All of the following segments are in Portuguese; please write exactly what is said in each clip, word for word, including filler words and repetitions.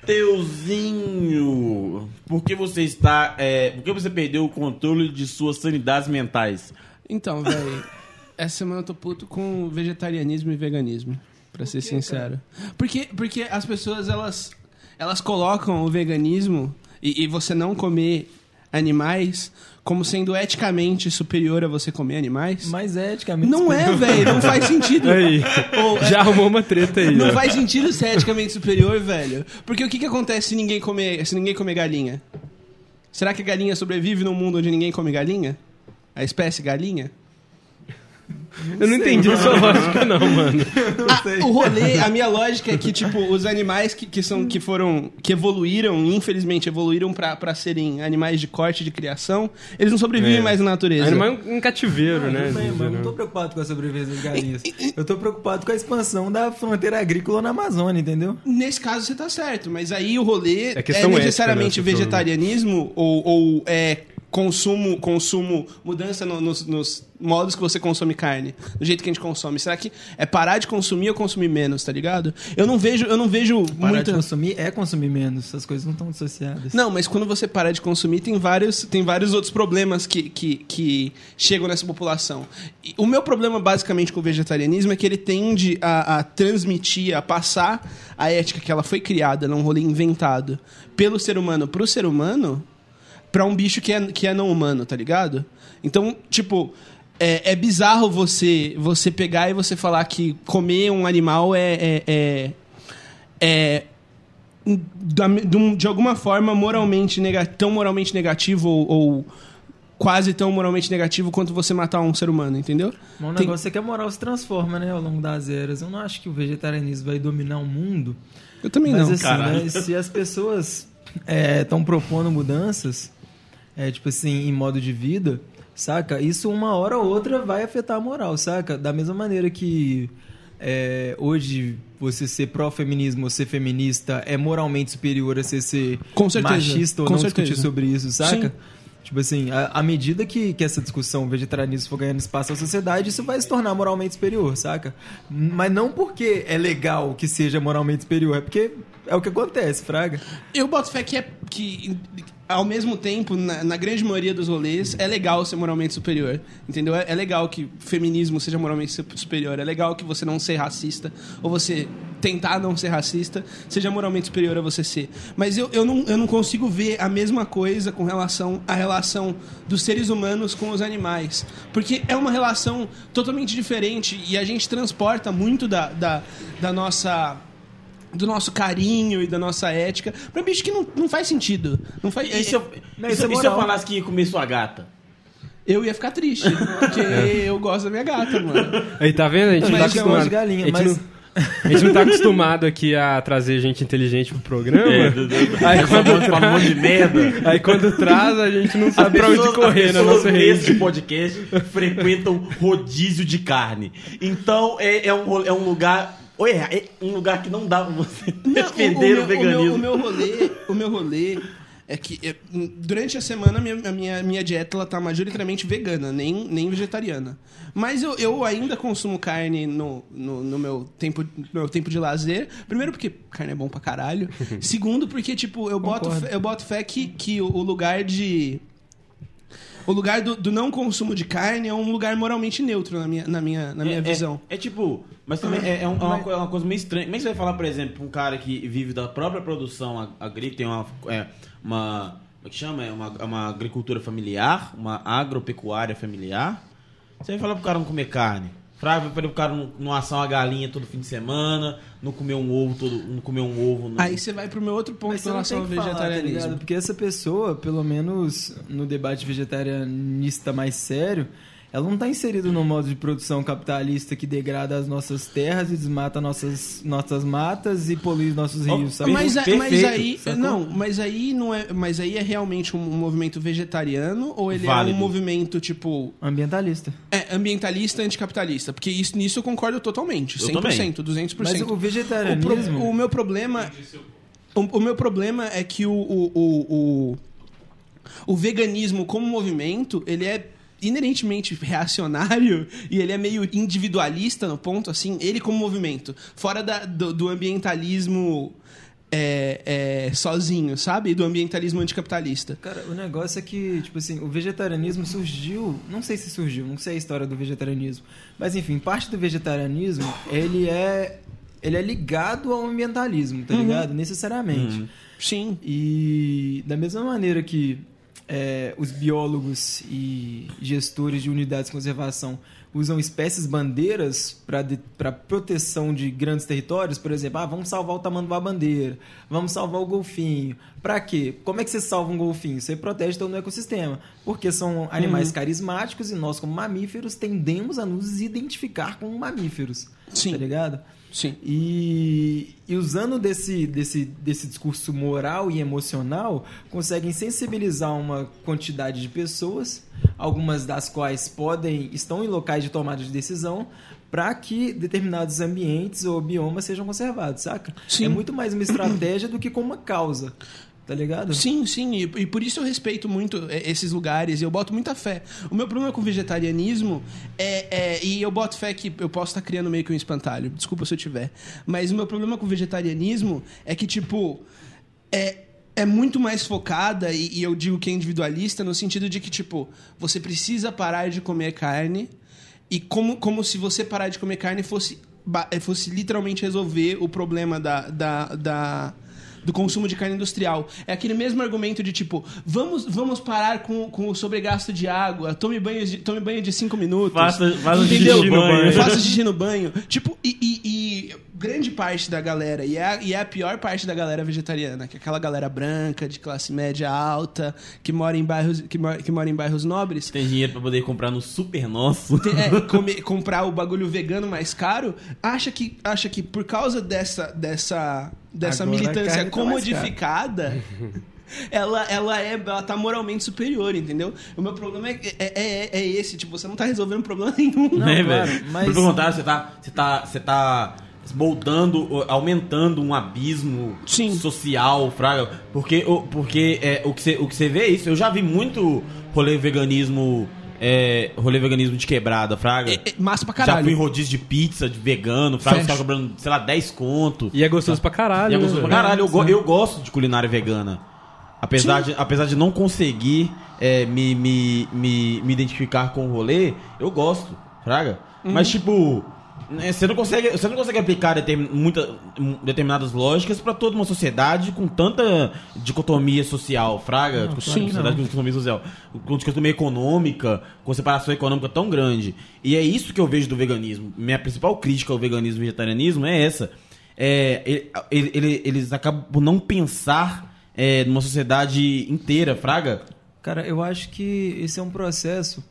Mateuzinho, por que você está... É, por que você perdeu o controle de suas sanidades mentais? Então, velho, essa semana eu tô puto com vegetarianismo e veganismo, pra ser sincero. Porque, porque as pessoas, elas, elas colocam o veganismo e, e você não comer animais como sendo eticamente superior a você comer animais. Mas é eticamente Não superior. é, velho, não faz sentido. Aí, Ou, já arrumou uma treta aí. Não ó. faz sentido ser eticamente superior, velho. Porque o que, que acontece se ninguém comer, se ninguém comer galinha? Será que a galinha sobrevive num mundo onde ninguém come galinha? A espécie galinha? Eu não entendi a sua lógica, não, mano. Ah, o rolê, a minha lógica é que, tipo, os animais que, que, são, que foram, que evoluíram, infelizmente, evoluíram pra, pra serem animais de corte, de criação, eles não sobrevivem É. mais na natureza. Animal em cativeiro, Não, né? tudo bem, mas eu não tô geral. preocupado com a sobrevivência das galinhas. Eu tô preocupado com a expansão da fronteira agrícola na Amazônia, entendeu? Nesse caso, você tá certo, mas aí o rolê É é, questão ética, necessariamente né, se for- vegetarianismo ou, ou é consumo, consumo, mudança no- nos, nos modos que você consome carne, do jeito que a gente consome. Será que é parar de consumir ou consumir menos, tá ligado? Eu não vejo, eu não vejo Parar muita... de consumir é consumir menos. As coisas não estão dissociadas. Não, mas quando você para de consumir, tem vários, tem vários outros problemas que, que, que chegam nessa população. E o meu problema, basicamente, com o vegetarianismo é que ele tende a, a transmitir, a passar a ética que ela foi criada num rolê inventado pelo ser humano pro ser humano pra um bicho que é, que é não humano, tá ligado? Então, tipo... É, é bizarro você, você pegar e você falar que comer um animal é... é, é, é da- de, de alguma forma moralmente nega, tão moralmente negativo ou, ou quase tão moralmente negativo quanto você matar um ser humano, entendeu? Mas o Tem- negócio é que a moral se transforma, né, ao longo das eras. Eu não acho que o vegetarianismo vai dominar o mundo. Eu também Mas não. assim, né, se as pessoas estão propondo mudanças, é, tipo assim, em modo de vida, saca? Isso uma hora ou outra vai afetar a moral, saca? Da mesma maneira que é, hoje você ser pró-feminismo ou ser feminista é moralmente superior a você ser Com certeza, machista ou com não certeza. discutir sobre isso, saca? Sim. Tipo assim, à à medida que, que essa discussão vegetarianismo for ganhando espaço na sociedade, isso vai se tornar moralmente superior, saca? Mas não porque é legal que seja moralmente superior, é porque é o que acontece, fraga. Eu boto fé que, é, que ao mesmo tempo, na, na grande maioria dos rolês, é legal ser moralmente superior. Entendeu? É, é legal que o feminismo seja moralmente su- superior. É legal que você não ser racista, ou você tentar não ser racista, seja moralmente superior a você ser. Mas eu, eu, não, eu não consigo ver a mesma coisa com relação à relação dos seres humanos com os animais. Porque é uma relação totalmente diferente e a gente transporta muito da, da, da nossa... do nosso carinho e da nossa ética pra um bicho que não, não faz sentido. Não faz, E se eu, Não, e isso se, é e se eu moral. falasse que ia comer sua gata? eu ia ficar triste, porque eu gosto da minha gata, mano. Aí, tá vendo? A gente não tá Mas eu gosto acostumado. de galinha, a, gente mas- não, a gente não tá acostumado aqui a trazer gente inteligente pro programa. É, do- do- Aí Aí quando quando fala um monte de merda. Aí quando traz, a gente não As sabe pra onde pessoas, correr as na pessoas nossa nesse rede. podcast frequentam rodízio de carne. Então é, é, um, ro- é um lugar... Oi, é um lugar que não dá pra você defender o, o, meu, veganismo. o, meu, o meu rolê, o meu rolê é que é, durante a semana a minha, a minha, minha dieta ela tá majoritariamente vegana, nem, nem vegetariana. Mas eu, eu ainda consumo carne no, no, no meu, tempo, no meu tempo de lazer. Primeiro porque carne é bom pra caralho. Segundo porque, tipo, eu boto, Concordo. fé- eu boto fé que, que o, o lugar de... O lugar do, do não consumo de carne é um lugar moralmente neutro na minha, na minha, na minha é, visão. É, é tipo, mas também é, é um- é uma, co- é uma coisa meio estranha. Como é que você vai falar, por exemplo, pra um cara que vive da própria produção ag- agrícola, tem uma, é, uma. Como é que chama? É uma, é uma agricultura familiar, uma agropecuária familiar. Você vai falar pro cara não comer carne. Fraga para o cara não, não assar uma galinha todo fim de semana, não comer um ovo todo, não comer um ovo. No... Aí você vai pro meu outro ponto Mas em você não relação tem ao que falar, tá vegetarianismo. ligado? Porque essa pessoa, pelo menos no debate vegetarianista mais sério, ela não está inserida no modo de produção capitalista que degrada as nossas terras e desmata nossas, nossas matas e polui nossos Oh, rios, sabe? Mas, a- Perfeito, mas aí sacou? não, mas aí não é, mas aí é realmente um movimento vegetariano ou ele Válido. é um movimento tipo Ambientalista. é, ambientalista anticapitalista? Porque isso nisso eu concordo totalmente, Eu cem por cento, também. duzentos por Mas cento. o vegetarianismo... O, pro- o meu problema o, o meu problema é que o, o, o, o, o veganismo como movimento, ele é inerentemente reacionário e ele é meio individualista no ponto, assim, ele como movimento, fora da, do, do ambientalismo é, é, sozinho, sabe? Do ambientalismo anticapitalista. Cara, o negócio é que, tipo assim, o vegetarianismo surgiu... Não sei se surgiu, não sei a história do vegetarianismo. Mas, enfim, parte do vegetarianismo, ele é, ele é ligado ao ambientalismo, tá ligado? Uhum. Necessariamente. Uhum. Sim. E da mesma maneira que é, os biólogos e gestores de unidades de conservação usam espécies bandeiras para proteção de grandes territórios, por exemplo, ah, vamos salvar o tamanduá-bandeira, vamos salvar o golfinho. Para quê? Como é que você salva um golfinho? Você protege todo o ecossistema, porque são animais uhum. carismáticos e nós, como mamíferos, tendemos a nos identificar como mamíferos. Sim. Tá ligado? Sim. E, e usando desse, desse, desse discurso moral e emocional, conseguem sensibilizar uma quantidade de pessoas, algumas das quais podem estão em locais de tomada de decisão, para que determinados ambientes ou biomas sejam conservados, saca? Sim. É muito mais uma estratégia do que como uma causa. Tá ligado? Sim, sim, e, e por isso eu respeito muito esses lugares e eu boto muita fé. O meu problema com o vegetarianismo é, é e eu boto fé que eu posso estar criando meio que um espantalho, desculpa se eu tiver, mas o meu problema com o vegetarianismo é que, tipo, é, é muito mais focada, e, e eu digo que é individualista, no sentido de que, tipo, você precisa parar de comer carne, e como, como se você parar de comer carne fosse, fosse literalmente resolver o problema da... da, da do consumo de carne industrial. É aquele mesmo argumento de tipo, vamos, vamos parar com, com o sobregasto de água, tome banho de, tome banho de cinco minutos. Faça, faça entendeu? xixi no banho. Faça xixi no banho. Tipo, e, e, e grande parte da galera, e é, a, e é a pior parte da galera vegetariana, que é aquela galera branca, de classe média alta, que mora em bairros, que mora, que mora em bairros nobres. Tem dinheiro pra poder comprar no Super Nosso. Tem, é, comer, comprar o bagulho vegano mais caro, acha que, acha que por causa dessa... dessa dessa Agora militância tá comodificada, ela, ela, é, ela tá moralmente superior, entendeu? O meu problema é, é, é, é esse, tipo, você não tá resolvendo problema nenhum. Não, é, claro, velho. mas... Pelo contrário, você tá, você tá, você tá moldando, aumentando um abismo Sim. social, fraga, porque, porque é, o, que você, o que você vê é isso. Eu já vi muito rolê veganismo... É, rolê veganismo de quebrada, fraga. É, é, massa pra caralho. Já fui em rodízio de pizza, de vegano, fraga, os Fecha. caras cobrando, sei lá, dez conto. E é gostoso pra caralho. E é gostoso né, pra caralho. Eu, go- Sim. eu gosto de culinária vegana. Apesar de, apesar de não conseguir é, me, me, me, me identificar com o rolê, eu gosto, fraga. Uhum. Mas, tipo... Você não consegue, você não consegue aplicar determin, muita, determinadas lógicas pra toda uma sociedade com tanta dicotomia social, fraga, Não, com claro sociedade com dicotomia social, com dicotomia econômica, com separação econômica tão grande. E é isso que eu vejo do veganismo. Minha principal crítica ao veganismo e vegetarianismo é essa. É, ele, ele, eles acabam por não pensar é, numa sociedade inteira, fraga. Cara, eu acho que esse é um processo...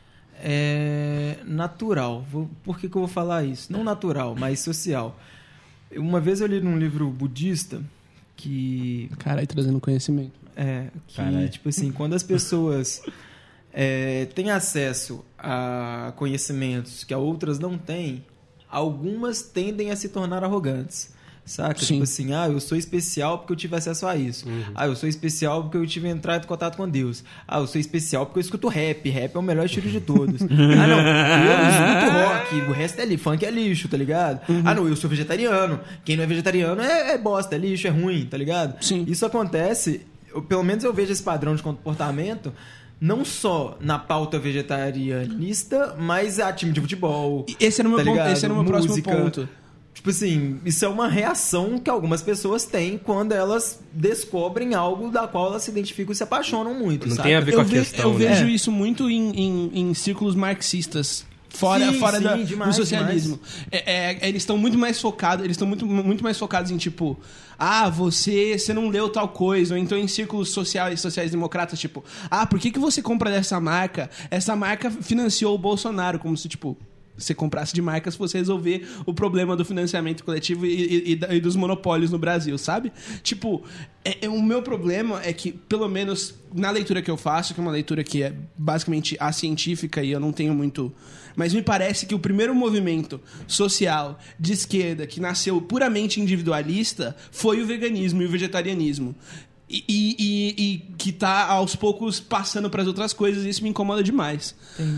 É natural. Vou, por que, que eu vou falar isso? Não natural, mas social. Uma vez eu li num livro budista que... Caralho, trazendo conhecimento. É, que, Carai. tipo assim, quando as pessoas é, têm acesso a conhecimentos que a outras não têm, algumas tendem a se tornar arrogantes. Saca? Sim. Tipo assim, ah, eu sou especial porque eu tive acesso a isso. Uhum. Ah, eu sou especial porque eu tive entrado em contato com Deus. Ah, eu sou especial porque eu escuto rap. Rap é o melhor estilo de todos. Ah, não, eu escuto rock. O resto é lixo. Funk é lixo, tá ligado? Uhum. Ah, não, eu sou vegetariano. Quem não é vegetariano é, é bosta, é lixo, é ruim, tá ligado? Sim. Isso acontece, eu, pelo menos eu vejo esse padrão de comportamento não só na pauta vegetarianista, mas a time de futebol. Esse era o meu, tá ponto, esse era o meu próximo Música. ponto. Tipo assim, isso é uma reação que algumas pessoas têm quando elas descobrem algo da qual elas se identificam e se apaixonam muito. Não saca? tem a ver Eu, com a ve- questão. eu né? vejo É. isso muito em, em, em círculos marxistas. Fora, Sim, fora sim, da, demais, do socialismo. É, é, eles estão muito mais focados, eles estão muito, muito mais focados em tipo, ah, você, você não leu tal coisa, ou então em círculos sociais, sociais democratas, tipo, ah, por que, que você compra dessa marca? Essa marca financiou o Bolsonaro, como se, tipo, você comprasse de marcas se você resolver o problema do financiamento coletivo e, e, e dos monopólios no Brasil, sabe? Tipo, é, é, o meu problema é que, pelo menos na leitura que eu faço, que é uma leitura que é basicamente acientífica e eu não tenho muito... Mas me parece que o primeiro movimento social de esquerda que nasceu puramente individualista foi o veganismo e o vegetarianismo. E, e, e, e que tá aos poucos passando para as outras coisas e isso me incomoda demais. Entendi.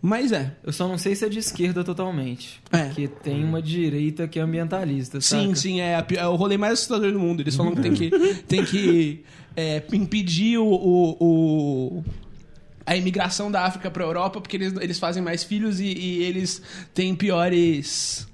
Mas é. Eu só não sei se é de esquerda totalmente. É. Porque tem uma direita que é ambientalista, Sim, saca? sim, é, a pi- é o rolê mais assustador do mundo. Eles falam que tem que, tem que é, impedir o, o, o- a imigração da África pra Europa porque eles, eles fazem mais filhos e, e eles têm piores...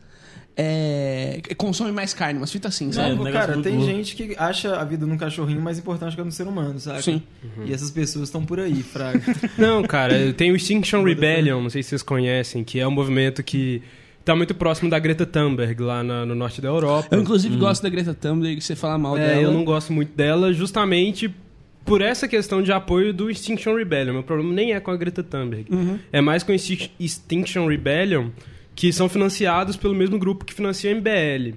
É, consomem mais carne, umas fitas assim, É, sabe? um Não, negócio cara, muito tem louco. gente que acha a vida num cachorrinho mais importante que a do ser humano, saca? Sim. E essas pessoas estão por aí, fraga. Não, cara, tem o Extinction Rebellion, não sei se vocês conhecem, que é um movimento que tá muito próximo da Greta Thunberg, lá na- no norte da Europa. Eu, inclusive, gosto da Greta Thunberg, você fala mal É, dela. eu não gosto muito dela, justamente por essa questão de apoio do Extinction Rebellion. Meu problema nem é com a Greta Thunberg. É mais com o Extin- Extinction Rebellion, que são financiados pelo mesmo grupo que financia o M B L.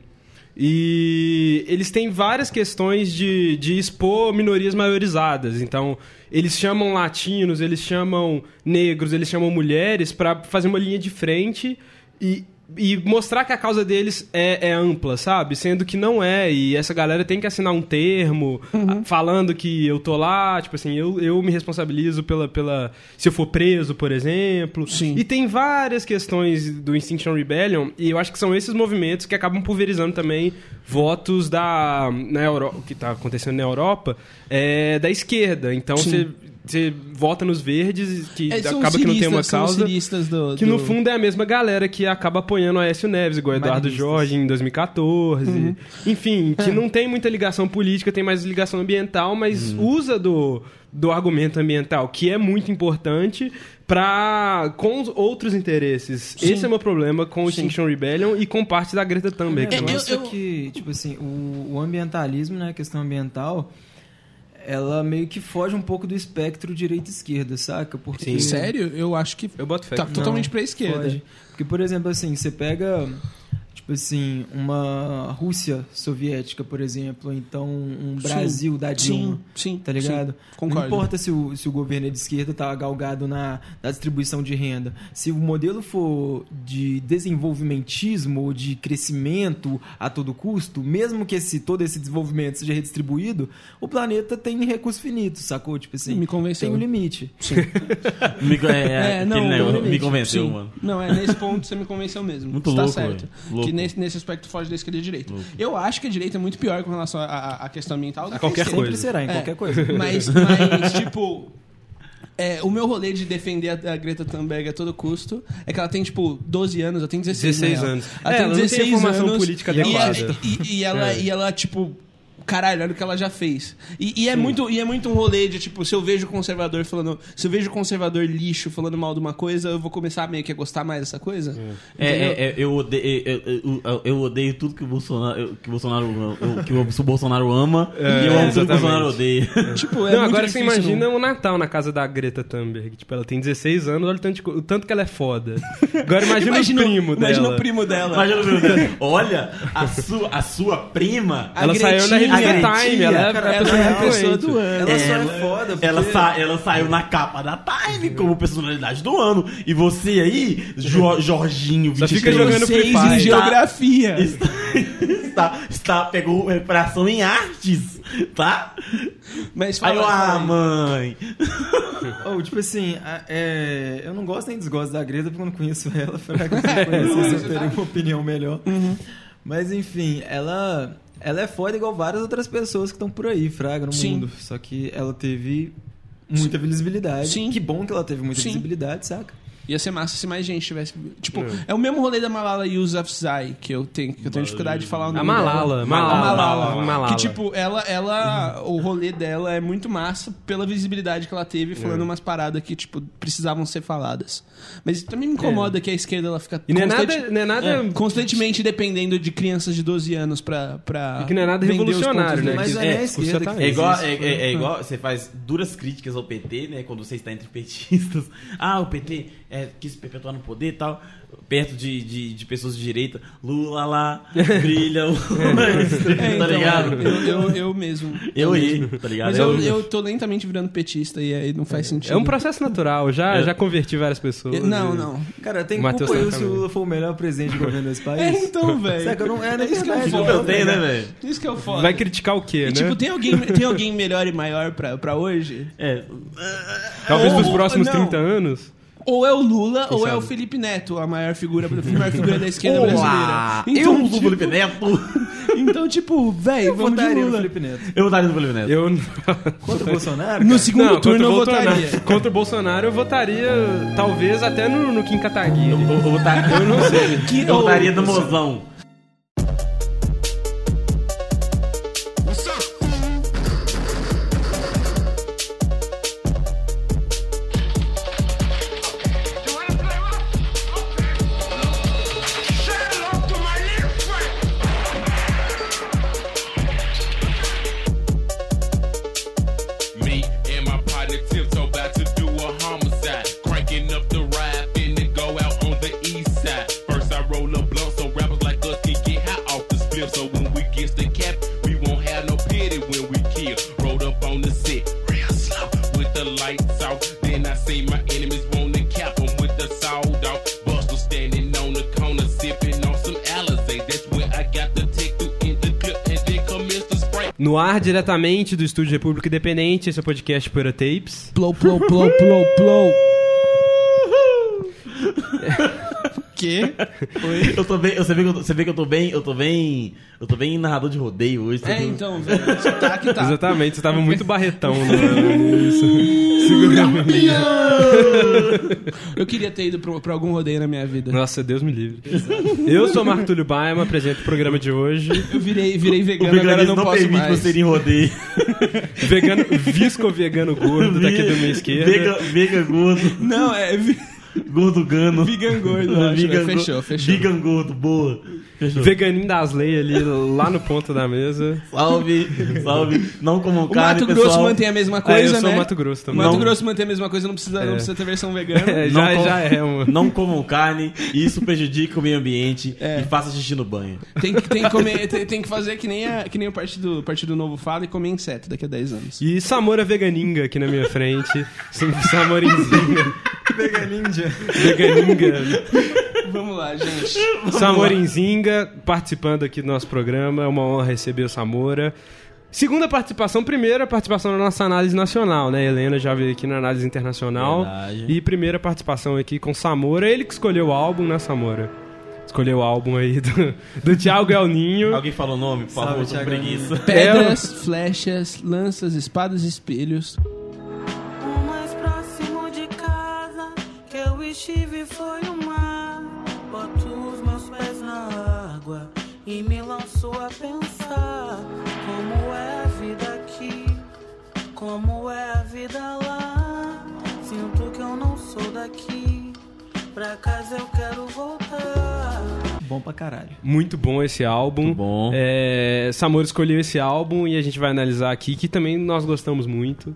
E eles têm várias questões de, de expor minorias maiorizadas. Então, eles chamam latinos, eles chamam negros, eles chamam mulheres para fazer uma linha de frente e, e mostrar que a causa deles é, é ampla, sabe? Sendo que não é. E essa galera tem que assinar um termo a- falando que eu tô lá, tipo assim, eu, eu me responsabilizo pela, pela... se eu for preso, por exemplo. Sim. E tem várias questões do Extinction Rebellion, e eu acho que são esses movimentos que acabam pulverizando também votos da na Europa, o que está acontecendo na Europa, é, da esquerda. Então Sim. você você vota nos verdes, que É, são acaba que não tem uma ciristas, são causa. ciristas do, Que no do- fundo é a mesma galera que acaba apoiando o Aécio Neves, igual o Eduardo Maristas. Jorge em dois mil e catorze. Uhum. Enfim, que É. não tem muita ligação política, tem mais ligação ambiental, mas Uhum. usa do, do argumento ambiental, que é muito importante, pra, com os outros interesses. Sim. Esse é o meu problema com o Sim. Extinction Rebellion e com parte da Greta Thunberg. É, também. eu- isso eu- que, tipo assim, o, o ambientalismo, né, a questão ambiental, ela meio que foge um pouco do espectro direita-esquerda, saca? Porque Sim. Sério? Eu acho que Eu boto fé. tá totalmente Não, pra esquerda. foge. Porque, por exemplo, assim, você pega, tipo assim, uma Rússia soviética, por exemplo, ou então um Sim. Brasil da Dilma. Sim, sim. Tá ligado? sim, concordo. Não importa se o, se o governo é de esquerda, tá galgado na, na distribuição de renda. Se o modelo for de desenvolvimentismo ou de crescimento a todo custo, mesmo que esse, todo esse desenvolvimento seja redistribuído, o planeta tem recursos finitos, sacou? Tipo assim, Me convenceu. tem um limite. Me, é, é, É, não, aquele negócio, limite. me convenceu, Sim. mano. Não, é nesse ponto você me convenceu mesmo. Muito Você tá louco, certo. velho. Louco. Que nesse, nesse aspecto foge da esquerda e da direita. Eu acho que a direita é muito pior com relação à- à à questão ambiental do que a qualquer esquerda. Sempre será, em É, qualquer coisa. Mas, mas tipo, é, o meu rolê de defender a, a Greta Thunberg a todo custo é que ela tem, tipo, doze anos, eu tenho dezesseis, dezesseis na real. anos. Ela É, tem ela não tem dezesseis formação anos política e, adequada. e, e ela, É. e ela, tipo... Caralho, olha o que ela já fez. E, e é muito, e é muito um rolê de, tipo, se eu vejo conservador falando... Se eu vejo conservador lixo falando mal de uma coisa, eu vou começar meio que a gostar mais dessa coisa. É, Entendeu? é, é, eu, odeio, eu, eu- eu- eu odeio tudo que o Bolsonaro, eu- que o Bolsonaro, eu- que o Bolsonaro ama e eu amo tudo que o exatamente. Bolsonaro odeia. Tipo, é Não, muito agora você difícil, imagina não. o Natal na casa da Greta Thunberg. Tipo, ela tem dezesseis anos, olha o tanto, de co- o tanto que ela é foda. Agora imagina, o primo imagina dela. o primo dela. Imagina, meu Deus, olha, a sua, a sua prima... A Ela saiu na Gretinha, revista a Time, ela é cara, a ela pessoa é a influente. pessoa do ano. Ela só é foda, porque... Ela, sa- ela saiu na capa da Time como personalidade do ano. E você aí, Jo- Jorginho, Só vinte e fica três, jogando Free Seis Fire. em geografia. Está, está, está, pegou recuperação em artes, tá? Mas Aí fala, eu, ah, fala aí. mãe. Ou, tipo assim, a- é, eu não gosto nem desgosto da Greta porque eu não conheço ela. Fraga, se eu conhecesse, eu teria uma opinião melhor. Mas, enfim, ela, ela é foda igual várias outras pessoas que estão por aí, Fraga, no Sim. mundo. Só que ela teve muita visibilidade. Sim. Que bom que ela teve muita Sim. visibilidade, saca? Ia ser massa se mais gente tivesse... Tipo, é, o mesmo rolê da Malala Yousafzai, que eu tenho, que eu tenho dificuldade de falar o nome A Malala, dela. Malala, A Malala. Malala, Malala. Que, tipo, ela, ela... O rolê dela é muito massa pela visibilidade que ela teve, falando É. umas paradas que, tipo, precisavam ser faladas. Mas também me incomoda que a esquerda, ela fica... E não é constante- nada, não é nada é, constantemente dependendo de crianças de doze anos pra... pra E que não é nada vender os revolucionário, pontos né? Mas deles. não é nem a É, esquerda que tá- É fez igual, isso. é, é- é igual você faz duras críticas ao P T, né? Quando você está entre petistas. Ah, o P T é, quis se perpetuar no poder e tal. Perto de, de, de pessoas de direita. Lula lá, brilha. o- É, tá então, ligado? Eu, eu, eu mesmo. Eu mesmo. ia, tá ligado? Mas eu, eu tô lentamente virando petista e aí não faz sentido. É um processo natural, já, É. já converti várias pessoas. Eu- Não, e- não. Cara, tem O Matheus culpa eu tá se o também. Lula for o melhor presidente de governo desse país? É, então, velho. Saca, eu não- é, não é isso que é o verdade, foda. Eu tenho, né, velho? Isso que é o foda. Vai criticar o quê, E, né? tipo, tem alguém, tem alguém melhor e maior pra, pra hoje? É. Talvez Ou- nos próximos não. trinta anos. ou é o Lula Quem ou é sabe? o Felipe Neto, a maior figura, a maior figura da esquerda Olá, brasileira. eu Então, sou o Felipe Neto. então tipo, velho, vamos de Votaria no Lula. Felipe Neto. Eu votaria no Felipe Neto. Eu Contra o Bolsonaro? No cara? segundo não, turno contra eu o Bolsonaro. votaria. Contra o Bolsonaro eu votaria, talvez até no, no Kim Kataguiri. Eu, eu, votaria, eu não sei. Que- eu votaria ô, no Mozão. Me and my partner tiptoe about to do a homicide. Cranking up the ride, finna go out on the east side. First I roll a blunt so rappers like us can get high off the split. So when we get the cap, we won't have no pity when we kill. Rolled up on the set, real slow, with the lights out. Then I see my enemies wanna cap 'em with the sawed off. Buster standing on the corner sipping on some Alizé. That's when I got the take through in the dip and then commence to spray. No ar, diretamente do Estúdio República Independente, esse é o podcast Poeira Tapes. Plou, plou, plou, plou, plou. Que? Eu tô bem, você vê que eu tô, você vê que eu tô bem, eu tô bem, eu tô bem narrador de rodeio hoje. É, então, velho, você tá que tá. Exatamente, você tava muito barretão no, nisso. Segura. Eu queria ter ido pra, pra algum rodeio na minha vida. Nossa, Deus me livre. Eu sou Marco Túlio Baima, apresento o programa de hoje. Eu virei, virei O vegano, agora veganismo não, não, posso permite mais. você ir em rodeio. Vegano, visco vegano gordo daqui da minha esquerda. Vega, vega gordo, Não, é vi- gordo gano. vegan gordo, eu acho, Vegan né? Fechou, go- fechou. Vegan gordo, boa. Fechou. Veganinho das leis ali, lá no ponto da mesa. Salve, salve. Não comam O carne, Mato pessoal. Grosso mantém a mesma É, coisa, eu sou né? Mato Grosso O também. Mato Não. Grosso mantém a mesma coisa, não precisa, não É. precisa ter versão vegana. É, Não já, com- já é uma... Não comam carne, isso prejudica o meio ambiente É. e faça xixi no banho. Tem que, tem que, comer, tem, tem que fazer que nem, a, que nem o Partido, o Partido Novo fala e comer inseto daqui a dez anos. E Samora Veganinga aqui na minha frente. Samorinzinga. Veganinja. Veganinga. Vamos lá, gente. Samorinzinga participando aqui do nosso programa. É uma honra receber o Samora. Segunda participação, primeira participação na nossa análise nacional, né? Helena já veio aqui na análise internacional. Verdade. E primeira participação aqui com Samora. Ele que escolheu o álbum, né, Samora? Escolheu o álbum aí do, do Thiago El Ninho. Alguém fala o nome, por Salve, favor, tô com Thiago. preguiça. Pedras, flechas, lanças, espadas e espelhos. O mais próximo de casa que eu estive foi o mar. Boto os meus pés na água e me lanço a pensar como é a vida aqui, como é a vida lá. Sinto que eu não sou daqui, pra casa eu quero voltar. Bom pra caralho. Muito bom esse álbum. Muito bom. É, Samora escolheu esse álbum e a gente vai analisar aqui, que também nós gostamos muito.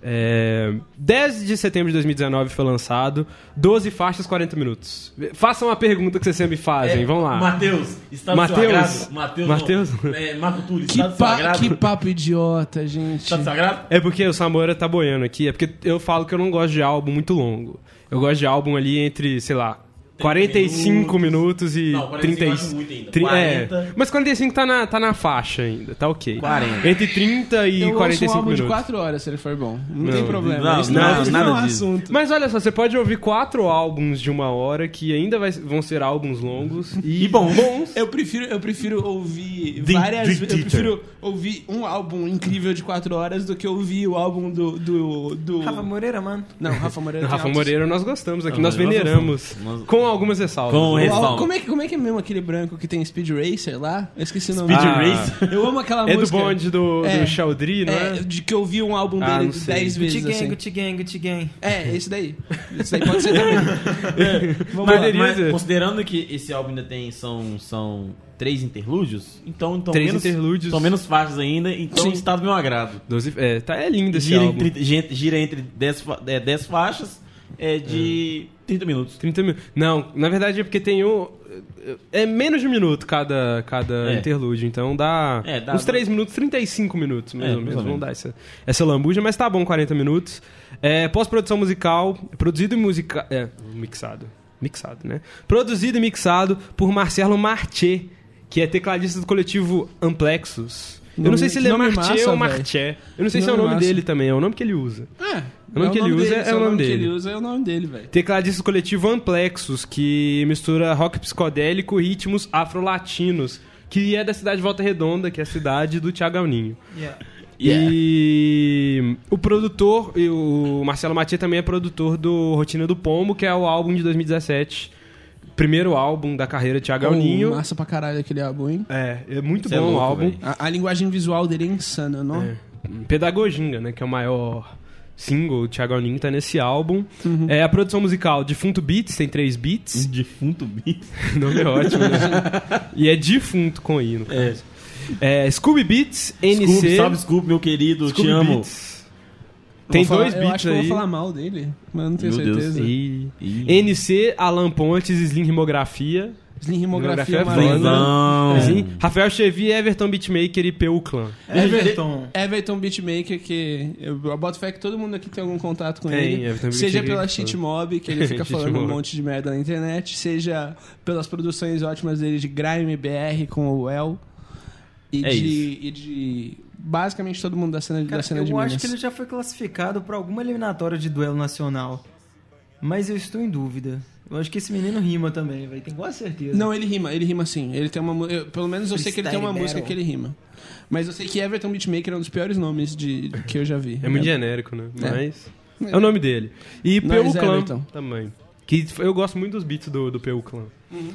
É, dez de setembro de dois mil e dezenove foi lançado, doze faixas, quarenta minutos. Façam a pergunta que vocês sempre fazem, vão lá. Matheus, está do Mateus. seu agrado? Matheus, Mateus. não. É, Marco Túlio, Que, está do seu pa- agrado? que papo idiota, gente. Está do seu agrado? É porque o Samora tá boiando aqui, é porque eu falo que eu não gosto de álbum muito longo. Eu gosto de álbum ali entre, sei lá, quarenta e cinco minutos e Não, quarenta e cinco trinta e eu acho muito ainda. tri- quarenta. É, mas quarenta e cinco tá na, tá na faixa ainda, tá ok. quarenta. Entre trinta e Eu quarenta e ouço um cinco álbum de minutos. quatro horas se ele for bom. Não, Não, tem problema. não, Isso não, não, isso nada não é um disso. assunto. Mas olha só, você pode ouvir quatro álbuns de uma hora que ainda vai- vão ser álbuns longos e, E bom. bons. Eu prefiro, eu prefiro ouvir Dream- várias Dream Eu Theater. prefiro ouvir um álbum incrível de quatro horas do que ouvir o álbum do. do, do... Rafa Moreira, mano. Não, Rafa Moreira. tem Rafa altos- Moreira nós gostamos aqui, Não, nós nós veneramos. gostamos. Nós- Com algumas ressalvas. Com O ressalvas. álbum- como, é, que- como é que é mesmo aquele branco que tem Speed Racer lá? Eu esqueci o nome. Speed Ah. Racer. Eu amo aquela É do música. bonde do, É. do Chaudry, não é? É, de que eu vi um álbum Ah, dele não sei. dez vezes. Gucci Gang, Assim. Gucci Gang, Gucci Gang. É, esse daí. Esse daí pode ser também. Vamos Mas, lá. Poderia mas ser. considerando que esse álbum ainda tem são, são três interlúdios, então, então Três menos, interlúdios. são menos faixas ainda, então Sim. está do meu agrado. doze, é, tá, é lindo esse Gira álbum. entre, gente- gira entre dez, fa- é, dez faixas é, de trinta minutos. trinta mil. Não, na verdade é porque tem um. É menos de um minuto cada, cada É. interlúdio, então dá, É, dá- uns três minutos, trinta e cinco minutos, mais É, ou mais menos. ou Vamos menos. dar essa, essa lambuja, mas tá bom, quarenta minutos. É, pós-produção musical, produzido e musica... é, mixado. Mixado, né? Produzido e mixado por Marcelo Marché, que é tecladista do coletivo Amplexus. Eu não sei se ele é Nome Martier massa, ou velho. Martier. Eu não sei se é o Nome nome massa. dele também, é o nome que ele usa. É, O nome que ele usa dele, é se o nome que dele. ele usa é o nome dele, velho. Tecladista coletivo Amplexus, que mistura rock psicodélico e ritmos afro-latinos, que é da cidade de Volta Redonda, que é a cidade do Thiago Alninho. Yeah. E o produtor, e o Marcelo Matias também é produtor do Rotina do Pombo, que é o álbum de dois mil e dezessete. Primeiro álbum da carreira de Thiago Oh, Alninho. massa pra caralho aquele álbum, hein? É, é muito Cê é bom o louco, álbum. velho. A, a linguagem visual dele é insana, não? É. Pedagoginga, né? Que é o maior single. O Thiago Alninho tá nesse álbum. Uhum. É a produção musical Defunto Beats, tem três beats. Defunto beat. O nome é ótimo, né? E é defunto com I, no caso. É, Scooby Beats, N C. Scooby, salve Scooby, meu querido, Scooby te amo. Beats. Tem Vou dois falar- eu beats acho que eu aí. vou falar mal dele, mas eu não tenho Meu Deus. certeza. E... Ih. N C, Alan Pontes, Slim Rimografia. Slim Rimografia é Rimografia é maravilhoso. Não. Sim. Rafael Chevi, Everton Beatmaker e P U Clan. Everton. Everton Beatmaker, que eu, eu boto fé que todo mundo aqui tem algum contato com Tem, ele. Everton Seja Beatmaker. pela Shitmob, que ele fica Shitmob. falando um monte de merda na internet, seja pelas produções ótimas dele de Grime B R com o El. E, É de, e de basicamente todo mundo da cena, Cara, da cena de eu Minas. acho que ele já foi classificado pra alguma eliminatória de duelo nacional. Mas eu estou em dúvida. Eu acho que esse menino rima também, velho. Tenho quase certeza. Não, ele rima, ele rima sim. Ele tem uma, mu- eu- pelo menos eu sei que ele tem uma Freestyle música battle. que ele rima. Mas eu sei que Everton Beatmaker é um dos piores nomes de, que eu já vi. É muito genérico, né? É. Mas é o nome dele. E P U Mas Clan Everton. também. Que eu gosto muito dos beats do, do P U Clan.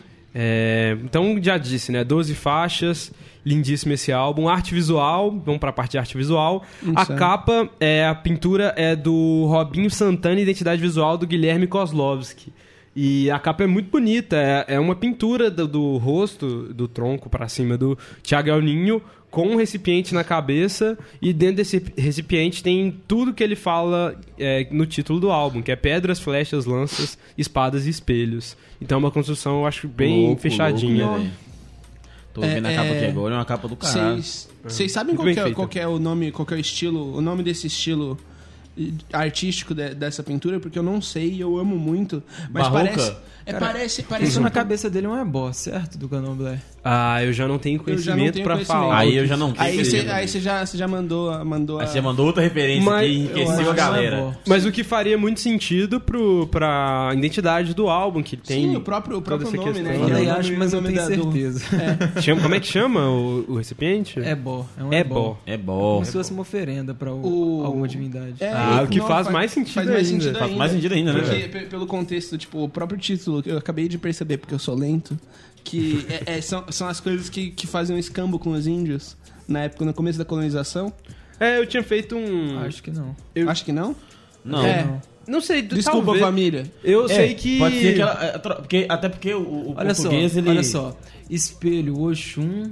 É, então, já disse, né? doze faixas, lindíssimo esse álbum. Arte visual, vamos pra parte de arte visual. A Isso é. capa, é, a pintura é do Robinho Santana, identidade visual do Guilherme Kozlovski. E a capa é muito bonita, é, é uma pintura do, do rosto, do tronco pra cima do Thiago Alninho, com um recipiente na cabeça, e dentro desse recipiente tem tudo que ele fala é, no título do álbum, que é pedras, flechas, lanças, espadas e espelhos. Então é uma construção, eu acho, bem Louco, fechadinha. louco, né, velho? Tô É, vendo a capa é- aqui agora, é uma capa do caralho. Vocês vocês sabem Muito qual, bem que é, feita. qual que é o nome, qual que é o estilo, o nome desse estilo artístico de- dessa pintura? Porque eu não sei, eu amo muito. Mas Barroca? parece. É, Cara, parece, parece Isso um na pouco- cabeça dele é um ebó, certo? Do Candomblé. Ah, eu já não tenho Eu já não conhecimento tenho pra conhecimento. falar. Aí eu já não tenho. Aí certeza, você né? aí você já, você já mandou, mandou Aí a... você mandou outra referência Mas- que eu enriqueceu acho a que é galera. bom. Mas o que faria muito sentido pro, pra identidade do álbum, que tem... Sim, o próprio, o toda próprio essa nome, né? questão. que é o Falei, nome- acho, mas eu nome tenho da- do- certeza. Chama- como é que chama o, o recipiente? Ebó. É um Ebó. ebó. É bom. Como se fosse uma oferenda pra O- o... alguma divindade. É, Ah, o que não, faz mais sentido faz mais ainda. sentido Faz mais sentido ainda, né, Porque, velho? pe- pelo contexto, tipo, o próprio título, que eu acabei de perceber porque eu sou lento, que é- é- são, são as coisas que, que fazem um escambo com os índios na época, no começo da colonização. É, eu tinha feito um... Acho que não. Eu- Acho que não. Não. É. Não. Não sei, Desculpa, talvez. família. Eu É, sei que... Pode ser que ela. é, tro- porque, até porque o, o Olha só, português ele. olha só. Espelho, Oxum,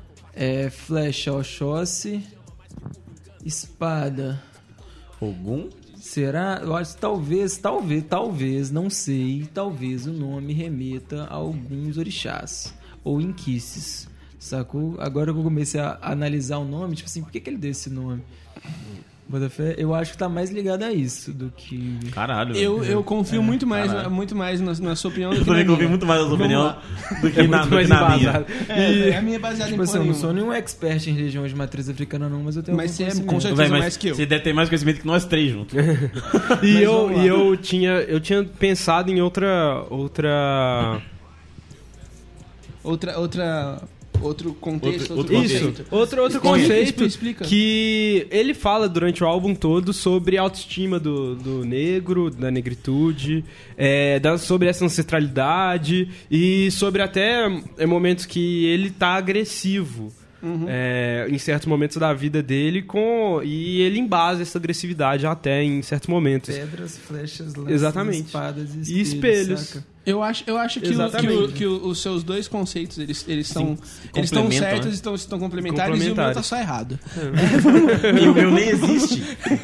é, flecha, Oxóssi, espada. Ogum? Será? Eu acho que talvez, talvez, talvez, não sei, talvez o nome remeta a alguns orixás ou inquices, sacou? Agora que eu comecei a analisar o nome, tipo assim, por que, que ele deu esse nome? Botafé, eu acho que tá mais ligado a isso do que... Caralho. Eu, velho. eu confio muito mais, caralho. muito mais na, na sua opinião do Eu que também na confio minha. muito mais na sua Vamos opinião lá. do que É na, muito do mais que na minha. embasado. É, a minha é baseada Tipo em assim, porra eu não nenhuma. sou nenhum expert em religiões de matriz africana não, mas eu tenho Mas algum você é, conhecimento. com certeza, Véi, mas mais que eu. Você deve ter mais conhecimento que nós três juntos. E Mas eu, vamos lá. e eu tinha, eu tinha pensado em outra, outra, Outra, outra, outro contexto, Outro- outro, outro isso, conceito. outro, outro Explica, conceito explica. que ele fala durante o álbum todo sobre a autoestima do, do negro, da negritude, é, da- sobre essa ancestralidade e sobre até é, momentos que ele tá agressivo. é, em certos momentos da vida dele com e ele embasa essa agressividade até em certos momentos. Pedras, flechas, lanças, Exatamente. espadas e E espelhos. espelhos. saca? Eu acho, eu acho que, o, que, Exatamente. o- que o- os seus dois conceitos, eles, eles são eles estão complementam, certos, né? estão, estão complementares, e o meu tá Complementares. só errado. E o meu nem existe.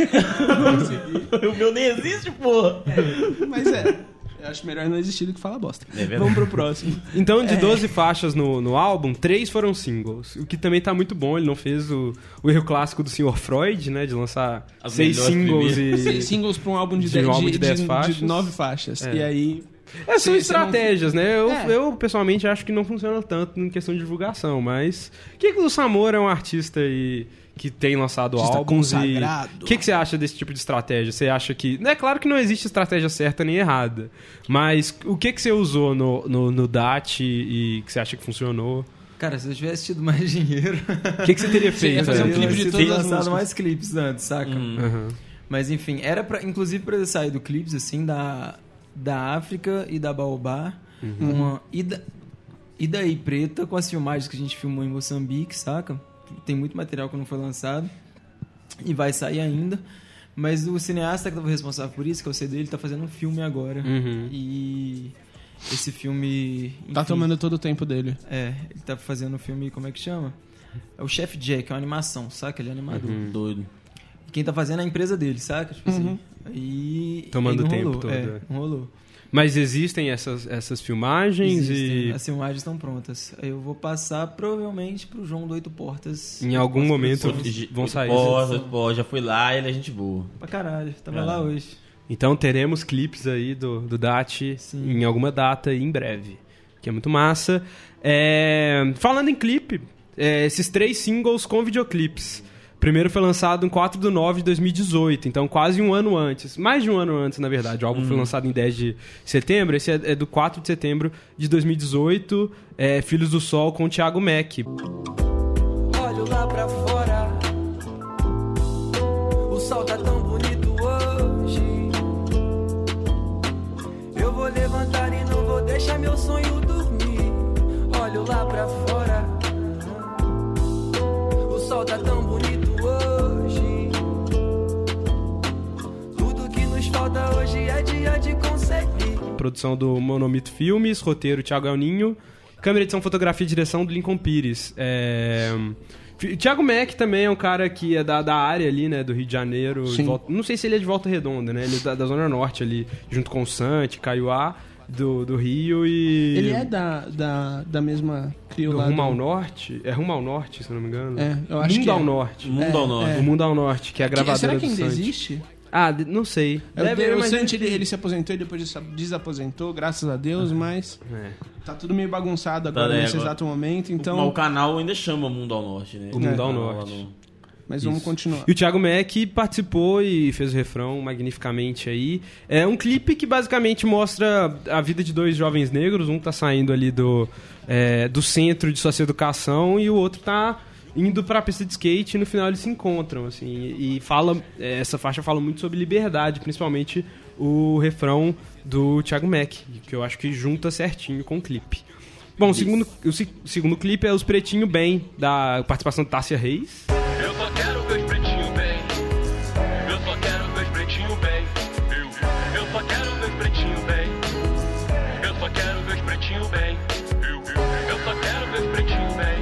O meu nem existe, porra. Mas é, eu acho melhor não existir do que falar bosta. É verdade. Vamos pro próximo. Então, de doze faixas no, no álbum, três foram singles. O que também tá muito bom, ele não fez o, o erro clássico do senhor Freud, né? De lançar As seis melhores singles primeiras. e... Seis singles pra um álbum de, de dez- um álbum de, de dez de- faixas. de nove faixas. É. E aí É, são Você- estratégias, né? Eu, É. eu, pessoalmente, acho que não funciona tanto em questão de divulgação, mas... O que, que o Samora é um artista e, que tem lançado Artista álbuns e... consagrado. O que, que você acha desse tipo de estratégia? Você acha que... É claro que não existe estratégia certa nem errada, mas o que, que você usou no, no, no D A T e que você acha que funcionou? Cara, se eu tivesse tido mais dinheiro, O que, que você teria Você ia feito? fazer um né? clipe de eu todas teria as lançado músicas. mais clipes antes, saca? Uhum. Mas enfim, era pra, inclusive pra ter saído clipes assim da, da África e da Baobá, uma ida, ida e preta com as filmagens que a gente filmou em Moçambique, saca? Tem muito material que não foi lançado e vai sair ainda. Mas o cineasta que estava responsável por isso, que é o C D, ele tá fazendo um filme agora. Uhum. E esse filme. Tá enfim, tomando todo o tempo dele. É, ele tá fazendo um filme, como é que chama? É o Chef Jack, é uma animação, saca? Ele é animador. Doido. E quem tá fazendo é a empresa dele, saca? Tipo assim. Aí. Tomando aí não tempo rolou, todo, É, é. não rolou. Mas existem essas, essas filmagens Existem, e... As filmagens estão prontas. Eu vou passar provavelmente pro João do Oito Portas. Em algum As momento produções. vão sair. Pô, pô, já fui lá e ele é gente boa. Pra caralho, tava É. lá hoje. Então teremos clipes aí do, do D A T Sim. em alguma data em breve, que é muito massa. É, falando em clipe, é, esses três singles com videoclipes. O primeiro foi lançado em quatro de nove de dois mil e dezoito, então quase um ano antes. Mais de um ano antes, na verdade. O álbum foi lançado em dez de setembro, esse é, é do quatro de setembro de dois mil e dezoito, é Filhos do Sol com o Thiago Mack. Olho lá pra fora, o sol tá tão bonito hoje. Eu vou levantar e não vou deixar meu sonho dormir. Olho lá pra fora, o sol tá tão bonito hoje. Tudo que nos falta hoje é dia de conseguir. Produção do Monomito Filmes, roteiro Thiago El Ninho, câmera, edição, fotografia e direção do Lincoln Pires. É... Fi- Thiago Mack também é um cara que é da, da área ali, né, do Rio de Janeiro. Sim. de Volta- Não sei se ele é de Volta Redonda, né? Ele é da, da Zona Norte ali, junto com o Sante, Caiuá, do, do Rio e... Ele é da, da, da mesma do criolada. Rumo ao Norte? É Rumo ao Norte, se eu não me engano? É, eu acho Mundo que ao é. Norte. Mundo É, ao norte. é. O Mundo ao Norte, que é a Que- gravadora será que do ainda Sante. existe? Ah, de- não sei. Eu, Deve, eu, eu o imagino Santi, que- ele, ele se aposentou e depois desa- desaposentou, graças a Deus, mas É. tá tudo meio bagunçado agora Tá, é, nesse agora- exato momento, Mas então... o canal ainda chama Mundo ao Norte, né? O Mundo ao Lá Norte. no- Mas vamos Isso. continuar. E o Thiago Mack participou e fez o refrão magnificamente aí. É um clipe que basicamente mostra a vida de dois jovens negros. Um tá saindo ali do, é, do centro de socioeducação e o outro tá indo pra pista de skate e no final eles se encontram, assim. E fala, é, essa faixa fala muito sobre liberdade, principalmente o refrão do Thiago Mack, que eu acho que junta certinho com o clipe. Bom, o segundo, o se- segundo clipe é Os Pretinho Bem, da participação de Tássia Reis. Eu só quero ver os pretinhos bem. Eu só quero ver os pretinhos bem. Eu, eu só quero ver os pretinhos bem. Eu só quero ver os pretinhos bem. Eu, eu só quero ver os pretinhos bem.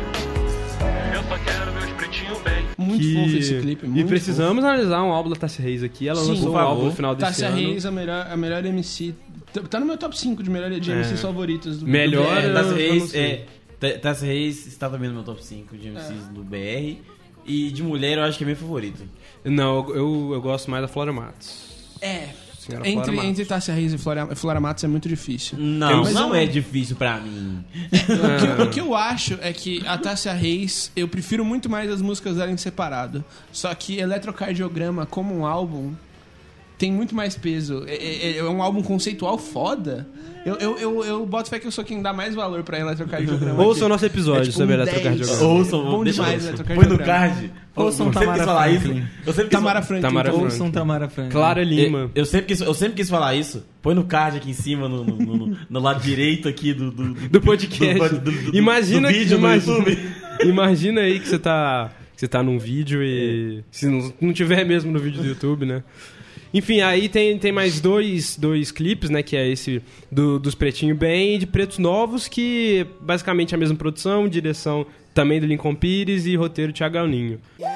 Eu só quero ver os pretinhos bem. Muito que- fofo esse clipe, muito E precisamos analisar um álbum da Tássia Reis aqui. Ela Sim, lançou por um favor. álbum no final fofo. desse Tássia ano. Reis, a melhor, a melhor M C... Tá- Tá no meu top cinco de, melhor, de É. M Cs favoritos do Melhor- do B R. É, Tassi eu não Reis, sei. é, Ta- Tassi Reis está também no meu top cinco de M Cs do B R. E de mulher eu acho que é minha favorita. Não, eu, eu, eu gosto mais da Flora Matos. É. Senhora Flora Entre, Matos. entre Tássia Reis e Flora, Flora Matos é muito difícil. Não, Mas não eu- é difícil pra mim. O que, o que eu acho é que a Tássia Reis, eu prefiro muito mais as músicas dela em separado. Só que Eletrocardiograma, como um álbum, tem muito mais peso. É, é- é um álbum conceitual foda. Eu, eu, eu, eu boto fé que eu sou quem dá mais valor pra Eletrocardiograma. Ouça o aqui. nosso episódio É tipo sobre um eletrocardiograma. dez. Ouçam, Bom deixa demais, eu- Eletrocardiograma. Põe no card. Ouçam eu sempre Tamara quis falar Franklin. isso. Eu sempre quis Tamara Franklin. Tamara então. Franklin. Ouçam Tamara Franklin. Clara Lima. Eu, eu sempre quis, eu sempre quis falar isso. Põe no card aqui em cima, no, no, no- no lado direito aqui do, do, do, Do podcast. do- do- do- imagina, do vídeo imagina, no YouTube. imagina aí que você tá, que você tá num vídeo e... Se não, não tiver mesmo no vídeo do YouTube, né? Enfim, aí tem, tem mais dois, dois clipes, né? Que é esse do, dos Pretinho Bem e de Pretos Novos, que basicamente é a mesma produção, direção também do Lincoln Pires e roteiro Thiago El Ninho.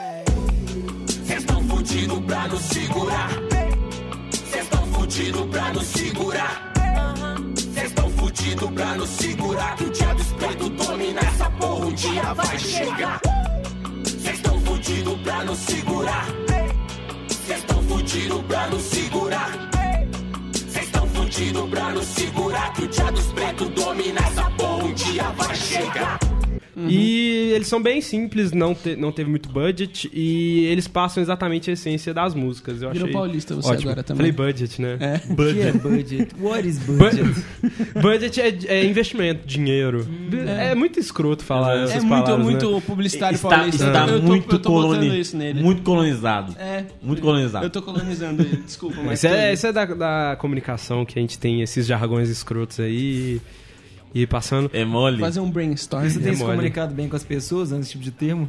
Cês tão fudido pra nos segurar. Cês tão fudido pra nos segurar. Cês tão fudido pra nos segurar. Que o dia do espelho domina essa porra, um dia vai chegar. Cês tão fudido pra nos segurar. Cês tão fudido pra nos segurar. Cês tão fudido fudidos pra nos segurar, que o dia dos pretos domina essa porra, um dia vai chegar. Uhum. E eles são bem simples, não, te, não teve muito budget, e eles passam exatamente a essência das músicas. Eu Virou achei paulista você ótimo. agora também. Falei budget, né? É. O que é budget? What is budget? Bu- budget é, é investimento, dinheiro. É. é muito escroto falar essas É muito, palavras, muito né? publicitário Está, paulista. está eu tô, muito, eu tô botando coloni- isso nele. muito colonizado. É. Muito colonizado. Eu tô colonizando ele, desculpa, mas... Isso é, isso é da, da comunicação, que a gente tem esses jargões escrotos aí e passando. É mole. Fazer um brainstorm. Você tem É se mole. comunicado bem com as pessoas usando esse tipo de termo?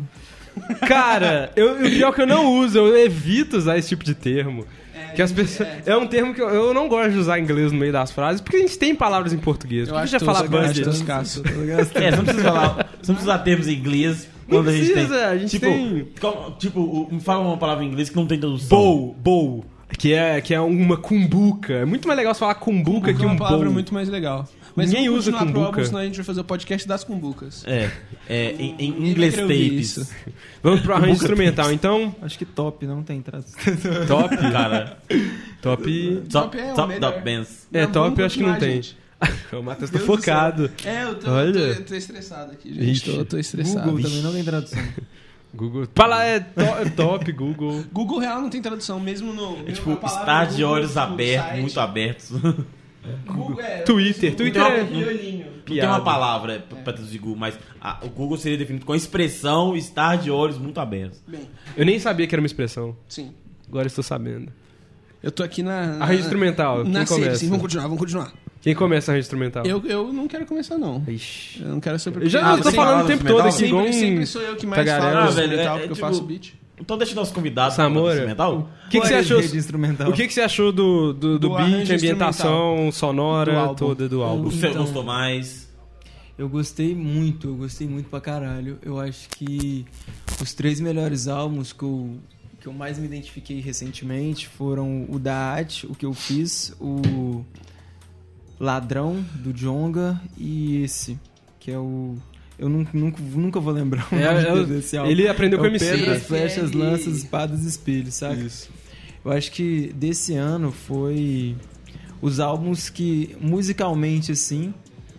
Cara, eu, o pior é que eu não uso, eu evito usar esse tipo de termo. Que as pessoas, é. é um termo que eu, eu não gosto de usar em inglês no meio das frases, porque a gente tem palavras em português. Eu Por que acho já que falar eu acho budget? toscaço. É, você não precisa falar, você não precisa usar termos em inglês Não quando a gente precisa, tem. a gente tipo, tem- como- tipo, o- fala uma palavra em inglês que não tem tradução. Bowl, bowl. Que é, que é uma cumbuca. É muito mais legal você falar cumbuca Cumbuca que é um uma palavra bowl. muito mais legal. Mas Ninguém vamos usa continuar pro cumbuca. álbum, senão a gente vai fazer o podcast das cumbucas. É, é em, em Ninguém inglês vai querer ouvir tapes. isso. Vamos pro arranjo instrumental, então. Acho que top, não tem tradução. Top. Cara, Top. top, Top é o top, melhor. top bands. É, Não, top vamos eu acho que não continuar, tem. gente. O Matheus tá Deus do focado. céu. É, eu tô, Olha. tô, eu tô estressado aqui, gente. Ixi. Tô, tô estressado. Google também não tem tradução. Google. Fala, é to- top, Google. Google Real não tem tradução, mesmo no... É tipo, estar de olhos abertos, muito abertos. abertos. Google, é, Twitter. o- Twitter o- é- o violinho. Não tem Piada. uma palavra pra pra traduzir Google, mas a- o Google seria definido com a expressão estar de olhos muito abertos. Bem, Eu nem sabia que era uma expressão. sim. Agora estou sabendo. Eu tô aqui na... na Arranjo instrumental. Na Quem sede, começa? sim. Vamos continuar, vamos continuar. Quem começa arranjo instrumental? Eu, eu não quero começar, não. Ixi. Eu não quero ser Eu já Ah, tô você falando fala o tempo no todo instrumental? aqui, igual Sempre, um... sempre sou eu que mais tagarela. falo Ah, no velho, instrumental, é- é porque tipo- eu faço beat. Então deixa o nosso convidado Samora. instrumental. O que, que você Qual é a achou? rede instrumental? O que, que você achou do, do, do, Do arranjo beat, ambientação sonora Do álbum. toda do álbum? O que você Então- gostou mais? Eu gostei muito, eu gostei muito pra caralho. Eu acho que os três melhores álbuns que eu, que eu mais me identifiquei recentemente foram o da At, o que eu fiz, o Ladrão, do Djonga, e esse, que é o... Eu nunca, nunca, nunca vou lembrar o É, nome é, desse álbum. ele aprendeu É com o M C. Pedras, né? Flechas, Ele- Lanças, Espadas e Espelhos, saca? Isso. Eu acho que desse ano foi os álbuns que, musicalmente, assim,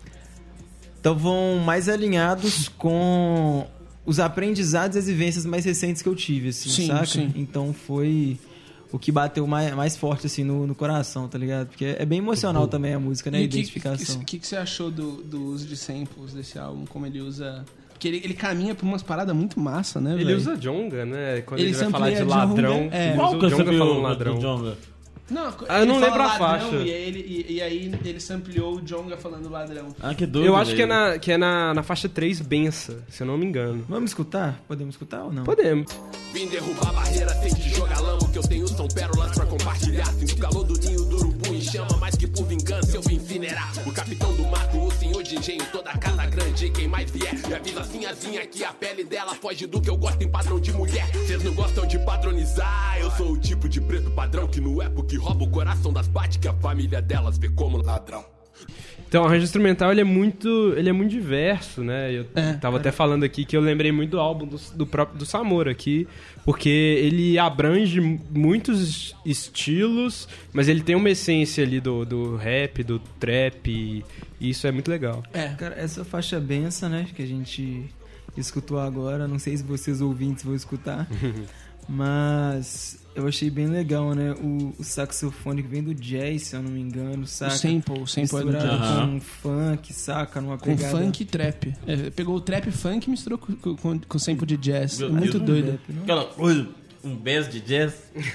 estavam mais alinhados com os aprendizados e as vivências mais recentes que eu tive, assim, Sim, saca? sim. Então foi o que bateu mais, mais forte, assim, no, no coração, tá ligado? Porque é bem emocional também a música, né? A E o que, identificação. que, que, que você achou do, do uso de samples desse álbum? Como ele usa... Porque ele, ele caminha por umas paradas muito massa, né, Ele velho? usa Jonga, né? Quando Ele ele, vai falar de sampleia ladrão. Djonga, é. Ele Qual usa que o é Djonga sobre falando o ladrão. do Djonga? Não, Ah, eu não ele lembro fala a ladrão, faixa. E, ele, e, e aí ele sampleou o Djonga falando ladrão. Ah, que doido. Eu acho que é, velho. na, que é na, na faixa três, Bença, se eu não me engano. Vamos escutar? Podemos escutar ou não? Podemos. Vim derrubar barreira, tente jogar lama. Que eu tenho são pérolas pra compartilhar. Sinto o calor do ninho do urubu em chama. Mais que por vingança eu vim incinerar. O capitão do mato, o senhor de engenho. Toda a casa grande, quem mais vier. Me avisa sinhazinha que a pele dela foge do que eu gosto em padrão de mulher. Vocês não gostam de padronizar. Eu sou o tipo de preto padrão que no época rouba o coração das partes que a família delas vê como ladrão. Então, o arranjo instrumental, ele é muito, ele é muito diverso, né? Eu É, tava até falando aqui que eu lembrei muito do álbum do, do próprio do Samora aqui, porque ele abrange muitos estilos, mas ele tem uma essência ali do, do rap, do trap, e isso é muito legal. É. Cara, essa faixa benção, né, que a gente escutou agora, não sei se vocês ouvintes vão escutar, mas eu achei bem legal, né, o, o saxofone que vem do jazz, se eu não me engano, O saca? sample, o sample é do Misturado jazz. Aham. com funk, saca? Numa Com pegada... funk e trap. É, pegou o trap funk e misturou com, com, com sample de jazz. Meu É muito Deus. doido. Rap, não? Aquela coisa, um bass de jazz.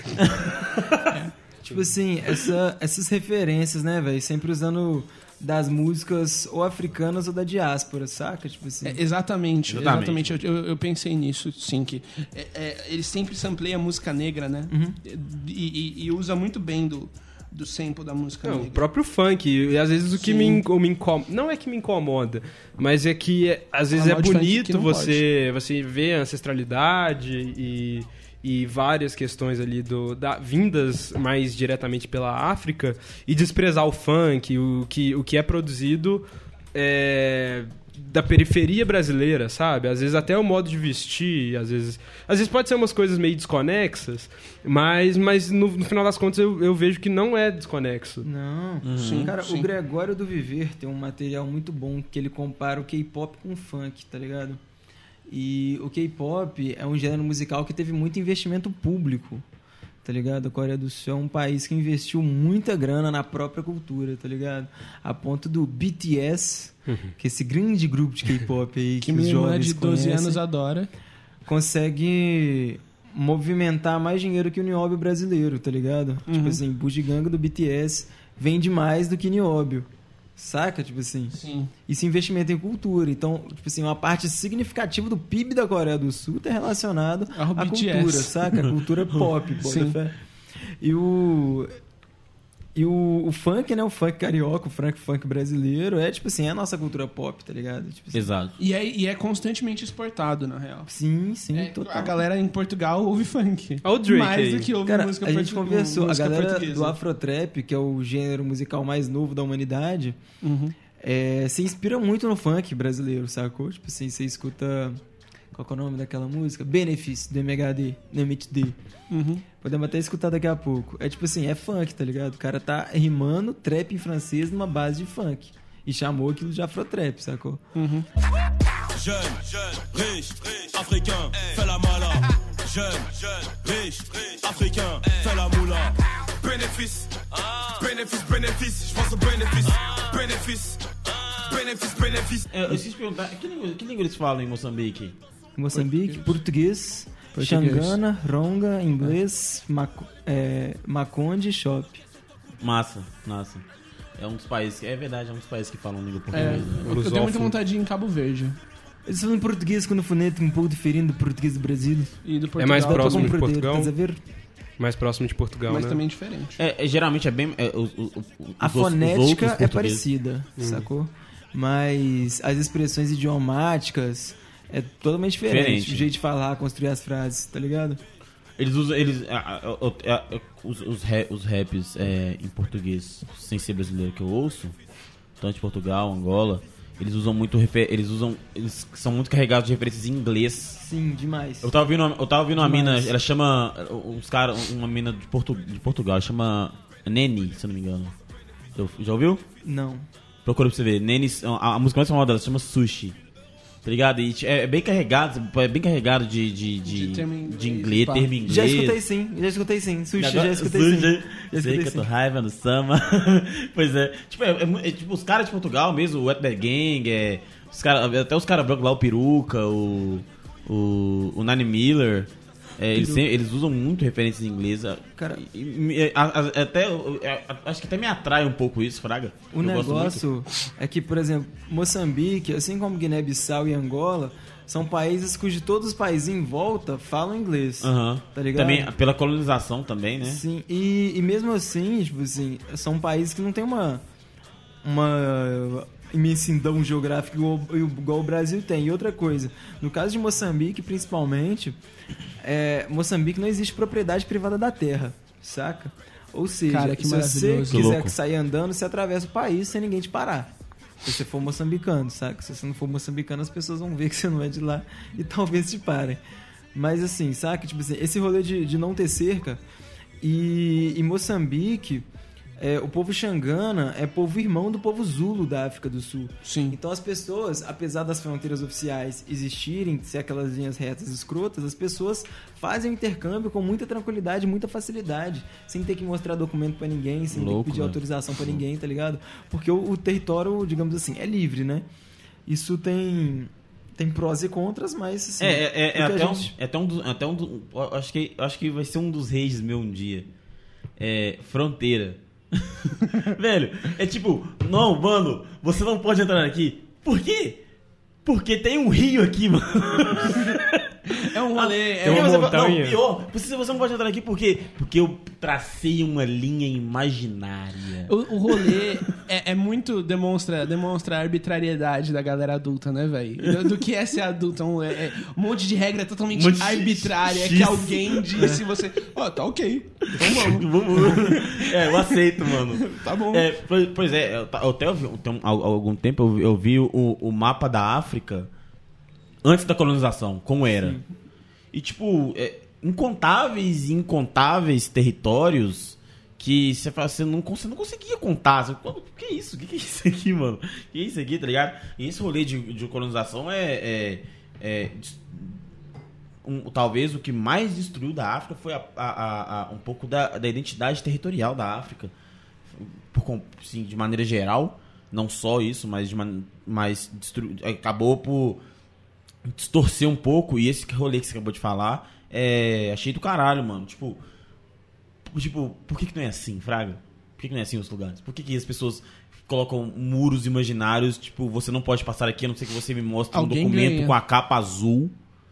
Tipo assim, essa, essas referências, né, velho? Sempre usando das músicas ou africanas ou da diáspora, saca? Tipo assim. É, exatamente, Exatamente. exatamente. Eu, eu- eu pensei nisso, sim, que é, é, ele sempre sampleia música negra, né? E, e- e usa muito bem do, do sample da música Não, o negra. próprio funk, e às vezes o que Sim. me, inco- me incomoda, não é que me incomoda, mas é que é- às vezes Falar é de funk que bonito não você, você ver a ancestralidade e, e várias questões ali do, da, vindas mais diretamente pela África e desprezar o funk, o que, o que é produzido é, da periferia brasileira, sabe? Às vezes até o modo de vestir, às vezes... Às vezes pode ser umas coisas meio desconexas, mas, mas no, no final das contas eu, eu vejo que não é desconexo. Não. Sim, Cara, sim. o Gregório do Viver tem um material muito bom que ele compara o K-pop com o funk, tá ligado? E o K-pop é um gênero musical que teve muito investimento público, tá ligado? A Coreia do Sul é um país que investiu muita grana na própria cultura, tá ligado? A ponto do B T S, que é esse grande grupo de K-pop aí que, Que os minha irmã jovens de doze conhecem, anos adora. consegue movimentar mais dinheiro que o nióbio brasileiro, tá ligado? Uhum. Tipo assim, bugiganga do B T S vende mais do que nióbio. Saca? Tipo assim. Sim. Isso é investimento em cultura. Então, tipo assim, uma parte significativa do P I B da Coreia do Sul tá relacionado Ao à B T S. cultura, saca? A cultura pop, bota Sim. fé. E o... E o, o funk, né? O funk carioca, o funk, funk brasileiro, é tipo assim, é a nossa cultura pop, tá ligado? Tipo assim, Exato. E é, e é constantemente exportado, na real. sim, sim, É, total. a galera em Portugal ouve funk. Olha o Drake Mais aí. do que ouve Cara, música a gente portu- conversou, a música galera portuguesa. do Afrotrap, que é o gênero musical mais novo da humanidade, Uhum. é, se inspira muito no funk brasileiro, sacou? Tipo assim, você escuta... Qual que é o nome daquela música? Benefício, do M H D, do M H D. Uhum. Podemos até escutar daqui a pouco. É tipo assim, é funk, tá ligado? O cara tá rimando trap em francês numa base de funk. E chamou aquilo de Afrotrap, sacou? Uhum. Jeune, riche, africain, fais la mala. Jeune, riche, africain, fais la moula. Bénéfice, bénéfice, bénéfice, je pense au bénéfice. Bénéfice, bénéfice, bénéfice. É, eu esqueci de perguntar, que língua, que língua eles falam em Moçambique? Moçambique, português, Português. Xangana, Ronga, inglês, Maco, é, Maconde e Shop. Massa, massa. É um dos países, que- é verdade, é um dos países que falam língua É, portuguesa. né? eu, eu tenho muita Lusófono. vontade de ir em Cabo Verde. Eles falam português com um fonético um pouco diferente do português do Brasil. E do Portugal, É mais Dá pra próximo de compreender, Portugal? estás a ver? Mais próximo de Portugal, mas né? também diferente. É, é, geralmente é bem. É, os, os, os, A os- os fonética outros é portugueses- parecida, sacou? Mas as expressões idiomáticas é totalmente diferente. Diferente. O jeito de falar, construir as frases, tá ligado? Eles usam. Eles, a- a- a- a- os, os, ra- os raps é, em português, sem ser brasileiro, que eu ouço, tanto de Portugal, Angola, eles usam muito. refer- Eles usam. Eles são muito carregados de referências em inglês. Sim, demais. Eu tava ouvindo, uma- eu tava ouvindo uma Demais. mina, ela chama. Uns caras, uma mina de, Portu, de Portugal, chama Neni, se eu não me engano. Já, já ouviu? Não. Procura pra você ver. Neni, a, a música mais famosa dela se chama Sushi. Tá ligado? E é bem carregado, é bem carregado de, de, de, De termo em de inglês, inglês, pá. termo em inglês. Já escutei sim, já escutei sim. Sushi, Agora- já escutei sushi, sim. Já Sei escutei que eu tô sim. raiva no samba. Pois é. Tipo, é, é mu- é tipo os caras de Portugal mesmo, o Wetback Gang, é, os cara, até os caras brancos lá, o Peruca, o, o, o Nine Miller. É, eles, sempre- eles usam muito referências em inglês. a- Cara- e- e- a- a- até, eu- a- acho que até me atrai um pouco isso, Fraga. O Eu gosto negócio é que, por exemplo, Moçambique, assim como Guiné-Bissau e Angola, são países cujos todos os países em volta falam inglês. muito. Aham. Tá ligado? Também pela colonização também, né? Sim, e, e mesmo assim, tipo assim, são países que não tem uma uma imensidão geográfica igual, igual o Brasil tem. E outra coisa, no caso de Moçambique, principalmente, é, Moçambique não existe propriedade privada da terra, saca? Ou seja, Cara, que se você maravilhoso. Que quiser louco. sair andando, você atravessa o país sem ninguém te parar. Se você for moçambicano, saca? Se você não for moçambicano, as pessoas vão ver que você não é de lá e talvez te parem. Mas assim, saca? Tipo assim, esse rolê de, de não ter cerca. E em Moçambique, é, o povo Xangana é povo irmão do povo Zulu da África do Sul. Sim. Então as pessoas, apesar das fronteiras oficiais existirem, ser aquelas linhas retas escrotas, as pessoas fazem o intercâmbio com muita tranquilidade, muita facilidade, sem ter que mostrar documento pra ninguém, sem ter Louco, que pedir velho. autorização pra ninguém, tá ligado? Porque o, o território, digamos assim, é livre, né? Isso tem tem prós e contras, mas assim, É, é, é, é o que a até, gente- um, é até um dos. Até um do, eu acho, que, eu acho que vai ser um dos reis meu um dia. É. Fronteira. Velho, é tipo, não, mano, você não pode entrar aqui. Por quê? Porque tem um rio aqui, mano. É É um rolê. É Tem uma Porque você, montanha. não, pior, você, você não pode entrar aqui porque, porque eu tracei uma linha imaginária. O, o rolê é, é muito. Demonstra, demonstra a arbitrariedade da galera adulta, né, velho? Do, do que é ser adulto. Um, é, é, um monte de regra totalmente Um monte de arbitrária. X. Que alguém disse e você. Ó, oh, tá ok. Então vamos. Vamos. É, eu aceito, mano. Tá bom. É, pois pois é, eu, ta- eu até ouvi, tem um- há algum tempo eu, vi- eu vi o, o mapa da África antes da colonização, como era. Sim. E, tipo, é, incontáveis e incontáveis territórios que você, fala, você, não, cons- você não conseguia contar. Você, o que é isso? O que é isso aqui, mano? O que é isso aqui, tá ligado? E esse rolê de, de colonização é... é, é des- um- talvez o que mais destruiu da África foi a, a- a- a- um pouco da, da identidade territorial da África. Por, com- sim, de maneira geral, não só isso, mas, de man, mas destru, acabou por distorcer um pouco. E esse rolê que você acabou de falar é achei do caralho, mano. Tipo, tipo por que, que não é assim, Fraga? Por que, que não é assim os lugares? Por que, que as pessoas colocam muros imaginários? Tipo, você não pode passar aqui, a não ser que você me mostre Alguém um documento ganha. com a capa azul.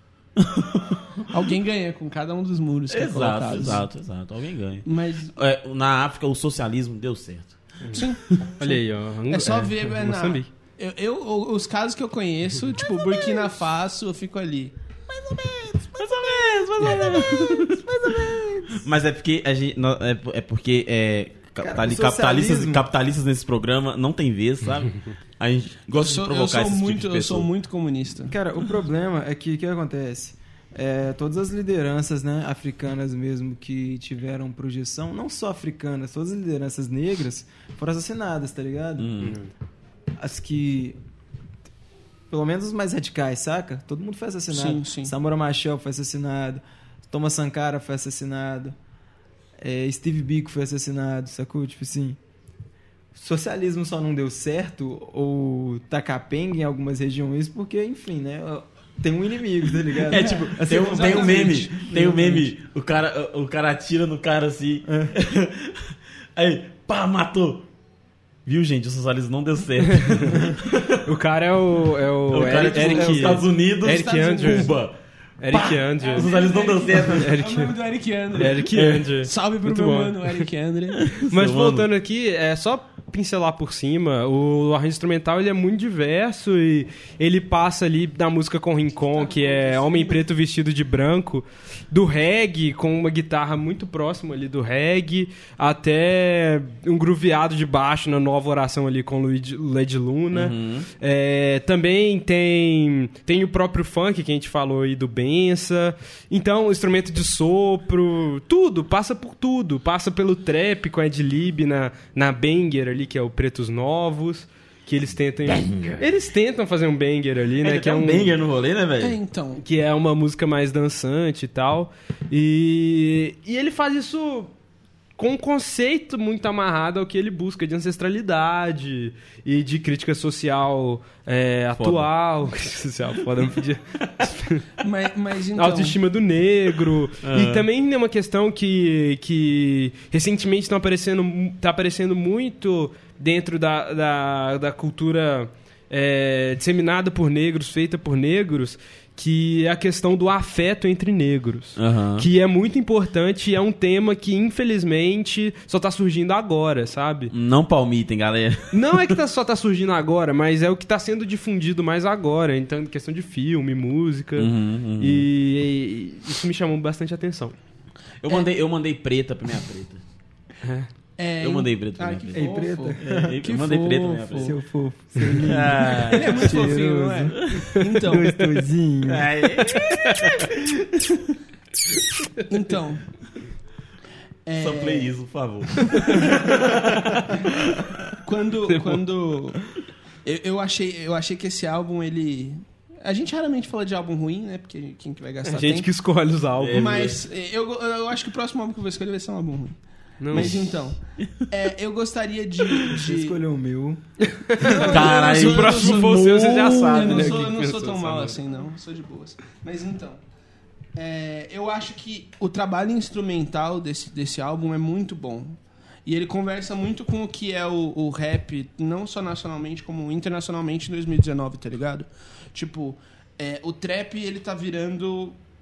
Alguém ganha com cada um dos muros que é Exato, colocado. exato, exato. Alguém ganha. Mas, É, na África, o socialismo deu certo. sim. Olha aí, ó. É só ver, é, na, Moçambique. eu, eu- os casos que eu conheço, tipo, Burkina Faso, eu fico ali. Mais ou menos, mais ou menos, mais ou menos. Mas é porque a gente, não, é, é porque é, capitali- o capitalistas, socialismo- capitalistas nesse programa não tem vez, sabe? A gente Eu gosta sou, de eu provocar sou esse muito, tipo de eu sou pessoa. muito comunista. Cara, o problema é que o que acontece? É, todas as lideranças, né, africanas mesmo que tiveram projeção, não só africanas, todas as lideranças negras foram assassinadas, tá ligado? Hum. As que. Pelo menos os mais radicais, saca? Todo mundo foi assassinado. Sim, sim. Samora Machel foi assassinado. Thomas Sankara foi assassinado. É, Steve Biko foi assassinado, sacou? Tipo assim. Socialismo só não deu certo, ou tá capenga em algumas regiões, porque, enfim, né? Tem um inimigo, tá ligado? É tipo, Assim, tem um, tem um meme, exatamente. tem um meme, o cara, o cara atira no cara assim, aí, pá, matou. Viu, gente? O socialismo não deu certo. O cara é o. É o, O cara é Eric, tipo, Eric, os Estados Unidos, Eric Estados Andrews. Cuba. Eric Pá, Andrews. O socialismo não deu certo. É o Eric, nome do Eric Andre. Eric Andrews. Salve pro Muito meu bom. mano, Eric Andre. Mas Seu voltando aqui, é só pincelar por cima, o arranjo instrumental ele é muito diverso e ele passa ali da música com Rincon, que é homem preto vestido de branco, do reggae, com uma guitarra muito próxima ali do reggae, até um grooveado de baixo na nova oração ali com Luigi- Led Luna. Uhum. É, também tem, tem o próprio funk que a gente falou aí do Bença. Então, instrumento de sopro, tudo, passa por tudo. Passa pelo trap com Ed Lib na, na Banger ali, que é o Pretos Novos. Que eles tentam. Eles tentam fazer um banger ali, né? É, que é um um banger no rolê, né, É, velho? então. que é uma música mais dançante e tal. E, e ele faz isso com um conceito muito amarrado ao que ele busca de ancestralidade e de crítica social é, atual. Crítica social, foda, não podia. Mas, mas então. Autoestima do negro. Ah. E também tem uma questão que, que recentemente está aparecendo, tá aparecendo muito dentro da, da, da cultura é, disseminada por negros, feita por negros, que é a questão do afeto entre negros. Aham. Que é muito importante e é um tema que, infelizmente, só tá surgindo agora, sabe? Não palmitem, galera. Não é que tá, só tá surgindo agora, mas é o que tá sendo difundido mais agora. Então, questão de filme, música. Uhum, uhum. E, e isso me chamou bastante atenção. Eu mandei, eu mandei preta pra minha preta. É, Eu mandei preto pra Ai, minha que preta. Ei, fofo. preta. Eu Que mandei preta pra minha fofo. preta. Seu fofo. Ah, Ele é muito fofinho, não é? Então, Gostosinho. ai. então. É, Só play isso, por favor. quando quando eu, eu achei eu achei que esse álbum ele a gente raramente fala de álbum ruim, né? Porque quem que vai gastar A gente tempo. que escolhe os álbuns. É, Mas eu, eu acho que o próximo álbum que eu vou escolher vai ser um álbum ruim. Não. Mas então, é, eu gostaria de, Você de... escolheu o meu. Caralho, Eu Se o próximo for o seu, você já sabe, eu não né? sou, o que eu não pensou, sou tão sabe? mal assim, não. Sou de boas. Mas então, é, eu acho que o trabalho instrumental desse, desse álbum é muito bom. E ele conversa muito com o que é o, o rap, não só nacionalmente, como internacionalmente em dois mil e dezenove, tá ligado? Tipo, é, o trap, ele tá virando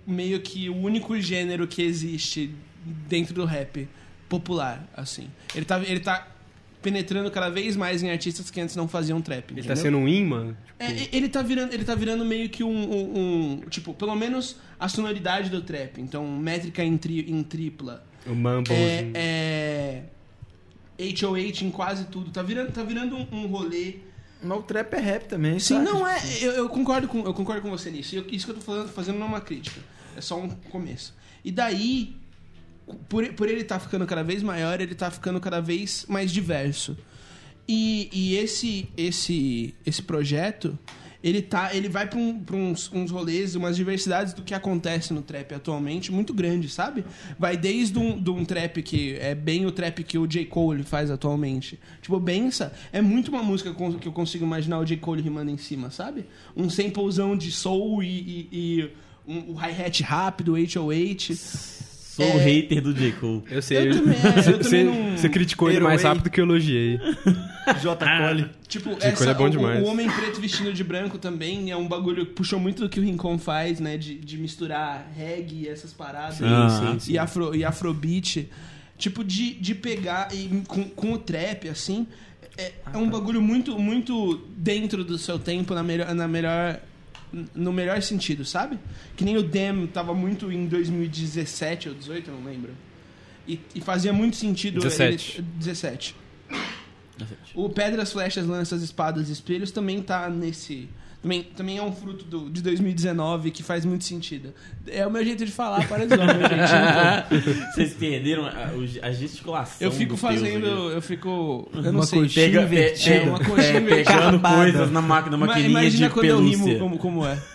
meio que o único gênero que existe dentro do rap popular, assim. Ele tá, ele tá penetrando cada vez mais em artistas que antes não faziam trap. Ele entendeu? tá sendo um imã? É, ele, tá virando, ele tá virando meio que um, um, um... Tipo, pelo menos a sonoridade do trap. Então, métrica em, tri, em tripla. O Mumble. É, é... H O H em quase tudo. Tá virando, tá virando um, um rolê... Mas o trap é rap também, Sim, sabe? não é... Eu, eu, concordo com, eu concordo com você nisso. Eu, isso que eu tô falando, fazendo não é uma crítica. É só um começo. E daí... Por, por ele estar tá ficando cada vez maior, ele tá ficando cada vez mais diverso. E, e esse, esse, esse projeto, ele, tá, ele vai para um, uns, uns rolês, umas diversidades do que acontece no trap atualmente, muito grande, sabe? Vai desde um, de um trap que é bem o trap que o J. Cole faz atualmente. Tipo, Bença é muito uma música que eu consigo imaginar o J. Cole rimando em cima, sabe? Um samplezão de soul e, e, e um, o hi-hat rápido, H O H... Sou o É. hater do J. Cole. Eu sei. Eu também, é, eu Você, também não- você criticou ele mais Heroei. rápido que eu elogiei. J. Cole. Tipo, J. essa, Cole é bom o- demais. O, homem preto vestido de branco também é um bagulho que puxou muito do que o Rincon faz, né? De, de misturar reggae e essas paradas. Sim, e, sim, sim. E, afro, e afrobeat. Tipo, de, de pegar e, com, com o trap, assim... É, é um bagulho muito, muito dentro do seu tempo, na melhor... Na melhor no melhor sentido, sabe? Que nem o Dem tava muito em dois mil e dezessete ou dezoito, eu não lembro. E, e fazia muito sentido... dezessete. Ele, dezessete. O Pedras, Flechas, Lanças, Espadas e Espelhos também tá nesse... Também, também é um fruto do, de dois mil e dezenove que faz muito sentido. É o meu jeito de falar para os homens, gente. Vocês perderam a, a gesticulação. Eu fico do fazendo... Teus aí. Eu fico... Eu não Uma sei. coxinha Pega, invertida. É, uma coxinha é, pegando Acabada. coisas na máquina, na Ma- maquininha Imagina de quando eu pelúcia. rimo como, como é.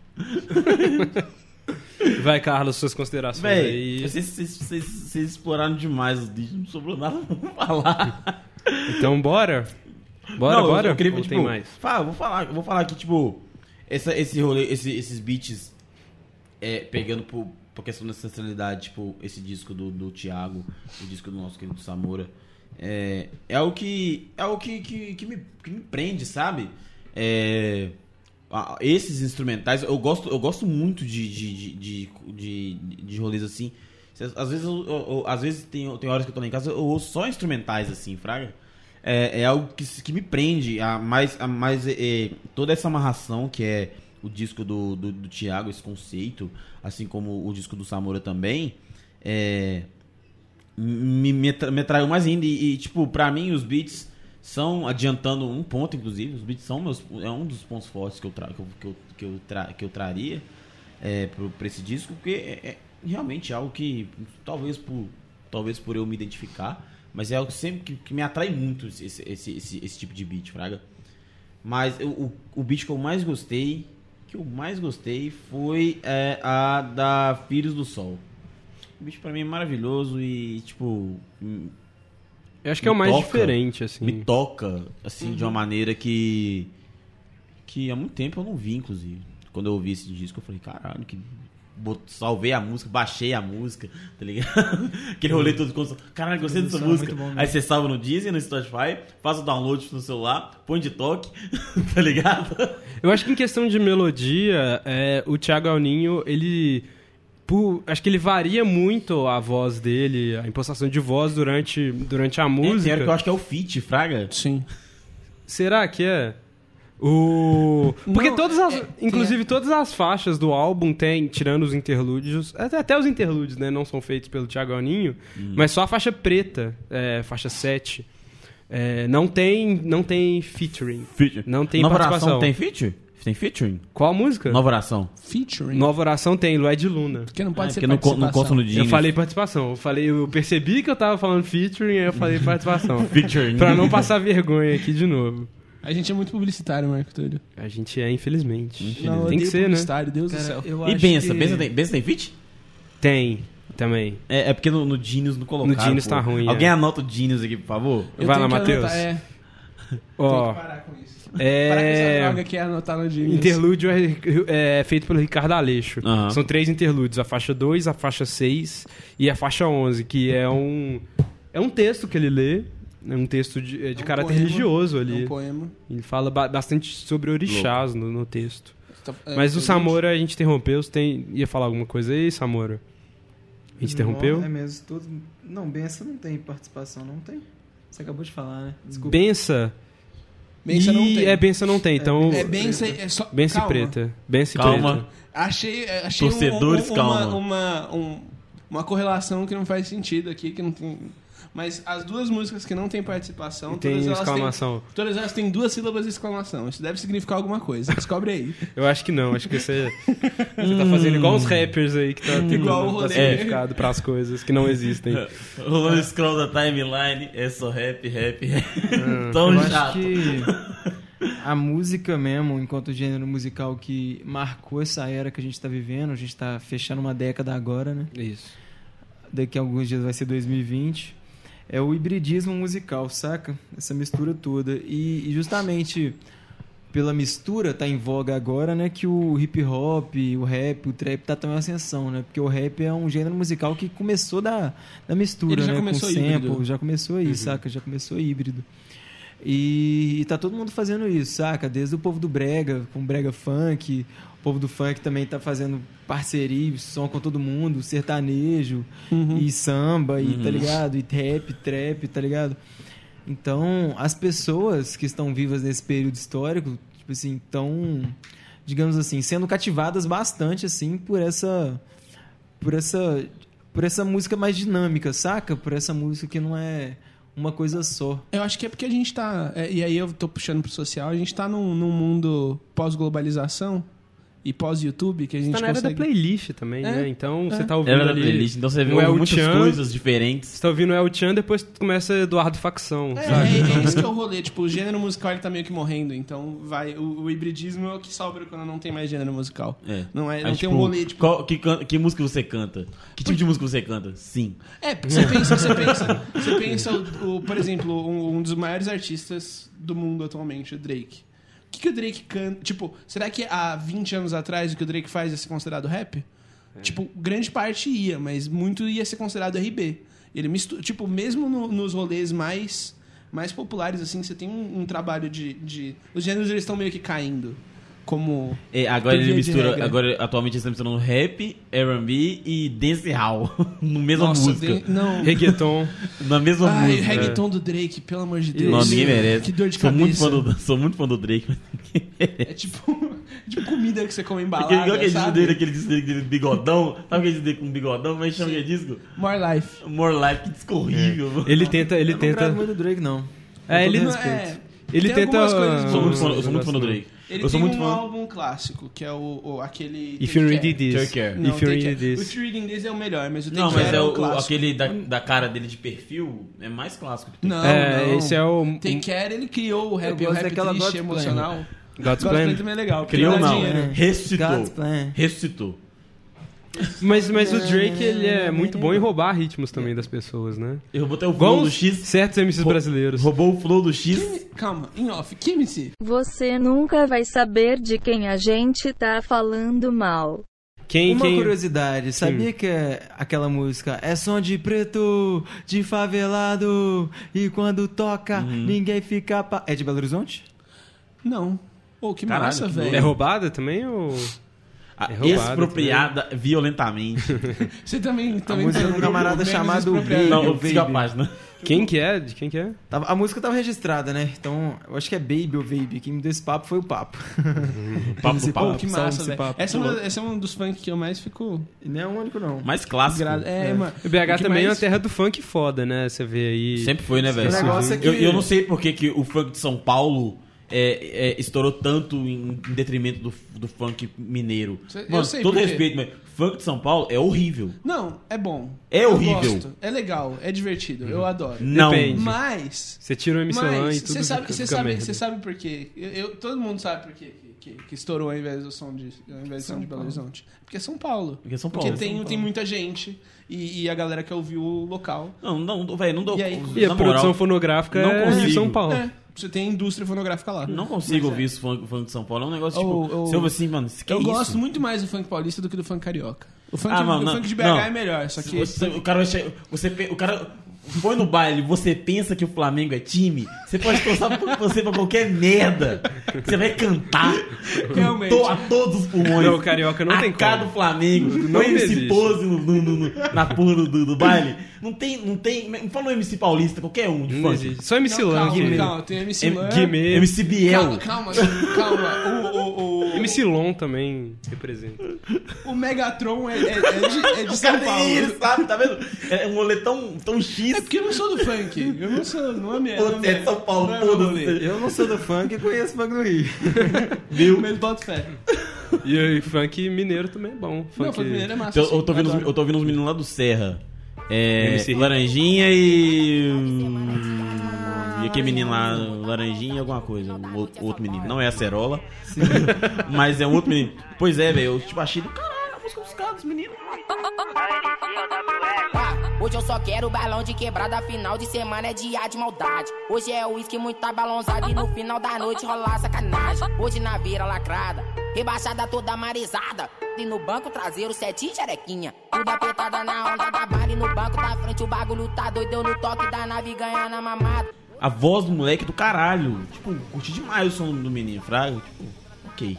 Vai, Carlos, suas considerações Véi, aí. vocês, vocês, vocês, vocês exploraram demais os discos, não sobrou nada pra falar. Então, bora? Bora, Não, eu- bora? Eu queria, Ou tipo, tem mais? Fala, vou falar, vou falar que, tipo, essa, esse rolê, esse, esses beats é, pegando por, por questão da ancestralidade, tipo, esse disco do, do Thiago, o disco do nosso querido Samora, é, é algo que, é algo que, que, que, me, que me prende, sabe? É, a- esses instrumentais, eu gosto, eu gosto muito de, de, de, de, de, de rolês assim. Às vezes, eu, eu- eu- às vezes tem, tem horas que eu tô lá em casa, eu ouço só instrumentais assim, fraga. É, é algo que, se- que me prende a mais, a mais é, é, toda essa amarração que é o disco do, do, do Thiago, esse conceito, assim como o disco do Samora também, é, me, me, atra- me atraiu mais ainda. E, e, tipo, pra mim, os beats são, adiantando um ponto, inclusive, os beats são meus, é um dos pontos fortes que eu, tra, que eu, que eu, que eu, tra, que eu traria é, pro, pra esse disco, porque é, é realmente algo que, talvez por, talvez por eu me identificar, mas é algo que sempre que, que me atrai muito esse, esse, esse, esse tipo de beat, fraga. Mas eu, o, o beat que eu mais gostei, que eu mais gostei, foi é, a da Filhos do Sol. O beat pra mim é maravilhoso e, tipo, hum, Eu acho que é o me mais toca, diferente, assim. me toca, assim, de uma maneira que que há muito tempo eu não vi, inclusive. Quando eu ouvi esse disco, eu falei, caralho, que bot- salvei a música, baixei a música, tá ligado? Aquele rolê todo com caralho, gostei dessa Produção é música. muito bom mesmo. Aí você salva no Deezer, no Spotify, faz o download no celular, põe de toque, tá ligado? Eu acho que em questão de melodia, é, o Thiago Alninho, ele... por- acho que ele varia muito a voz dele, a impostação de voz durante, durante a É, música. tem hora que eu acho que é o feat, fraga. Sim. Será que é? O... Porque Não, todas as... é- inclusive, todas as faixas do álbum tem, tirando os interlúdios... Até, até os interlúdios, né? Não são feitos pelo Thiago Alninho. Hum. Mas só a faixa preta, é, faixa sete. É, não tem, não tem featuring. Feature. Não tem Nova participação. Oração tem feature? Tem featuring? Qual música? Nova Oração. Featuring. Nova Oração tem, Lué de Luna. Porque não pode É, ser porque não, co- não participação. consta no Genius. Eu falei participação. Eu, falei, eu percebi que eu tava falando featuring, aí eu falei participação. Featuring. Pra não passar vergonha aqui de novo. A gente é muito publicitário, Marco Túlio. A gente é, infelizmente. Não, eu Tem que odeio ser, né? publicitário, Deus do Cara, céu. eu E acho Bença? que- Bença tem, Bença tem feat? Tem, também. É, é porque no, no Genius não colocaram. No Genius pô. tá ruim, Alguém é. anota o Genius aqui, por favor? Eu Vai tenho lá, que Matheus. anotar, É, Ó, tem que parar com isso. Parar com essa é... droga que é anotar no Genius. Interlúdio é, é feito pelo Ricardo Aleixo. Aham. São três interlúdios, a faixa dois, a faixa seis e a faixa onze, que é um é um texto que ele lê, é um texto de, de É um caráter poema. religioso ali. É um poema. Ele fala ba- bastante sobre orixás no, no texto. Tá- é, Mas o a Samora a gente interrompeu. Você tem... ia falar alguma coisa aí, Samora? A gente interrompeu? Não, é mesmo. Todo... Não, Benção não tem participação, não tem. Você acabou de falar, né? Desculpa. Bença. Bença não Ih, tem. É, Bença não tem, então... É Bença, é só... Bença e calma. preta. Bença e Calma. preta. Achei, achei Torcedores, um, um, calma. uma, uma, um, uma correlação que não faz sentido aqui, que não tem... Mas as duas músicas que não tem participação, E tem todas elas exclamação. têm, todas elas têm duas sílabas de exclamação. Isso deve significar alguma coisa. Descobre aí. Eu acho que não, acho que você, você tá fazendo igual os rappers aí que tá tentando Igual o dar rolê. significado pras coisas que não existem. Rolando scroll da timeline, é só rap, rap, rap. Tão Eu chato. acho que a música mesmo, enquanto gênero musical que marcou essa era que a gente tá vivendo, a gente tá fechando uma década agora, né? Isso. Daqui a alguns dias vai ser dois mil e vinte. É o hibridismo musical, saca? Essa mistura toda. E, e justamente pela mistura tá em voga agora, né? Que o hip hop, o rap, o trap tá tão em ascensão, né? Porque o rap é um gênero musical que começou da, da mistura, Ele já né? começou Com híbrido. sample, já começou aí, saca? Já começou híbrido. E, e tá todo mundo fazendo isso, saca? Desde o povo do brega, com brega funk, o povo do funk também tá fazendo parceria, som com todo mundo, sertanejo, e samba, e tá ligado? E rap, trap, tá ligado? Então, as pessoas que estão vivas nesse período histórico, tipo assim, estão, digamos assim, sendo cativadas bastante, assim, por essa... por essa... por essa música mais dinâmica, saca? Por essa música que não é uma coisa só. Eu acho que é porque a gente tá... é, e aí eu tô puxando pro social. A gente tá num, num mundo pós-globalização e pós-YouTube que a gente Tá na era consegue... da playlist também, É, né? Então é. você tá ouvindo Era da ali playlist, então você vê o El muitas Chan, coisas diferentes. Você tá ouvindo o El Chan, depois começa Eduardo Facção, É, sabe? é, Então, é esse que é o rolê. Tipo, o gênero musical ele tá meio que morrendo. Então, vai... O, o hibridismo é o que sobra quando não tem mais gênero musical. É. Não, é, Aí, não tem tipo, um rolê, tipo... qual- que, can- que música você canta? Que tipo de música você canta? Sim. É, porque você pensa, você pensa, você pensa o, o- por exemplo, um, um dos maiores artistas do mundo atualmente, o Drake. O que, que o Drake canta? Tipo, será que há vinte anos atrás o que o Drake faz ia ser considerado rap? Tipo, grande parte ia, mas muito ia ser considerado R B. Ele mistura, tipo, mesmo no- nos rolês mais, mais populares, assim, você tem um, um trabalho de, de... Os gêneros, eles estão meio que caindo. Como... É, agora por ele via de mistura. regra. Agora, atualmente, ele está misturando rap, R and B e dancehall no mesma Nossa, música. de- não... reggaeton. Na mesma Ai, música. reggaeton do Drake, pelo amor de Deus. Não, ninguém merece. Que dor de sou cabeça. muito, fã do, sou muito fã do Drake. Mas ninguém merece. É tipo, tipo comida que você come embalada, Aquele, igual aquele disco sabe? dele, aquele disco dele, aquele bigodão. Sabe aquele disco dele com bigodão? Como é que chama Sim. aquele disco? More Life. More Life, que disco horrível. Ele tenta... Ele Eu não tenta... gravo muito do Drake, não. É, ele, Com Não, todo respeito. é, ele tem tenta... algumas coisas Eu sou muito fã, boas. eu sou muito fã do Drake. Ele eu sou tem muito um fã. álbum clássico, que é o, o aquele... If Take you Care. read this. Take Care. Não, If you Take read Care. O this. Treating This é o melhor, mas o Take Não, Care mas é é o, o o- clássico. aquele da, da cara dele de perfil é mais clássico que tem. Não, É, não. esse é o... Take Care, ele criou o rap, Eu o gosto rap daquela triste, God's emocional. God's God's Plan. Plan também é legal. porque Criou dá não, dinheiro. ressuscitou. God's Plan. Ressuscitou. Mas, mas o Drake, ele é muito bom em roubar ritmos também das pessoas, né? Eu vou ter o Igual flow do os X. certos M Cs Rou- brasileiros. Roubou o flow do X. Kimi- Calma, em off. Kimsey. Você nunca vai saber de quem a gente tá falando mal. Quem, Uma quem... curiosidade, sabia que é aquela música é som de preto, de favelado, e quando toca, ninguém fica... Pa... É de Belo Horizonte? Não. Pô, que Caralho, massa, que velho. É roubada também ou... Ah, É roubado, expropriada violentamente. Você também, também música tá de um no camarada grupo chamado menos expropriado. Baby. Não, Baby. siga a página. Quem que é? De quem que é? Tava- A música tava registrada, né? Então, eu acho que é Baby ou Baby. Quem me deu esse papo foi o papo. Papo Esse do papo. Pô, que Salve massa, esse velho. papo. Essa, é uma- essa é um dos funk que eu mais fico... E não é o único, não. Mais clássico. Gra... É, mano. O B H O que também é mais- uma terra do funk foda, né? Você vê aí... Sempre foi, né, velho? O negócio é que- eu, eu não sei por que que o funk de São Paulo é, é, estourou tanto em, em detrimento do, do funk mineiro. Eu Mano, sei todo por quê. respeito, mas funk de São Paulo é horrível. Não, é bom. É Eu horrível. gosto, é legal, é divertido, eu adoro. Não. Depende. Mas... Você tira o M C Lan Mas e tudo você sabe, fica, você fica sabe, merda. você sabe por quê? Eu, eu- todo mundo sabe por quê que, que, que estourou ao invés do som de, ao invés do som de Belo Horizonte. Porque é São Paulo. Porque é São Porque Paulo. tem, São tem muita gente e, e a galera quer ouvir o local. Não, não, velho, não dou. E aí? E a na produção moral, fonográfica não é consigo. de São Paulo. É, você tem indústria fonográfica lá. não consigo Mas ouvir é. isso funk, funk de São Paulo. É um negócio tipo. Ou- ou- Você ouve assim, mano. Que Eu é gosto isso? muito mais do funk paulista do que do funk carioca. O funk, Ah, mano, o não, funk de B H não. é melhor, só que... Você, o cara vai chegar. Você, pe- o cara foi no baile, você pensa que o Flamengo é time, você pode torcer pra você pra qualquer merda. Você vai cantar Realmente. to, a todos os pulmões. Não, carioca não a tem cara como. do Flamengo. Não Não M C existe. Pose no, no, no, no, na porra do, do, do baile. Não tem, não tem. Não fala no M C Paulista, qualquer um de Não funk. existe. Só M C Não, Lan. calma, que- calma, tem M C M- Lan. Guimê. M C Biel. Calma, calma, calma. O, o, o, M C Lon também representa. o Megatron é, é, é de, é de São Cadê Paulo. ele, sabe? Tá vendo? É um rolê tão, tão X. É porque eu não sou do funk. Eu não sou, não é minha. Pô, não é minha- é de São Paulo, não é meu foda-se. rolê. Eu não sou do funk e conheço funk do Rio. Viu? Mas boto fé. E, e funk mineiro também é bom. Funk... Não, funk mineiro é massa. Eu, eu, sim, tô vendo os, adoro. eu tô ouvindo os meninos lá do Serra. É, M C Laranjinha e. E aquele menino lá, Laranjinha e alguma coisa. Um outro, outro menino. Não é a Cerola. Mas é um outro menino. Pois é, velho. Eu tipo, achei do caralho a música dos caras, dos meninos. Hoje eu só quero balão de quebrada, final de semana é dia de maldade. Hoje é uísque muito balãozado e no final da noite rolar sacanagem. Hoje na beira lacrada, rebaixada toda marizada. E no banco traseiro, sete xerequinha. Tudo apertada na onda da barra e no banco da frente o bagulho tá doido. Eu no toque da nave ganhando a mamada. A voz do moleque é do caralho. Tipo, curti demais o som do menino, fraga. Tipo, ok.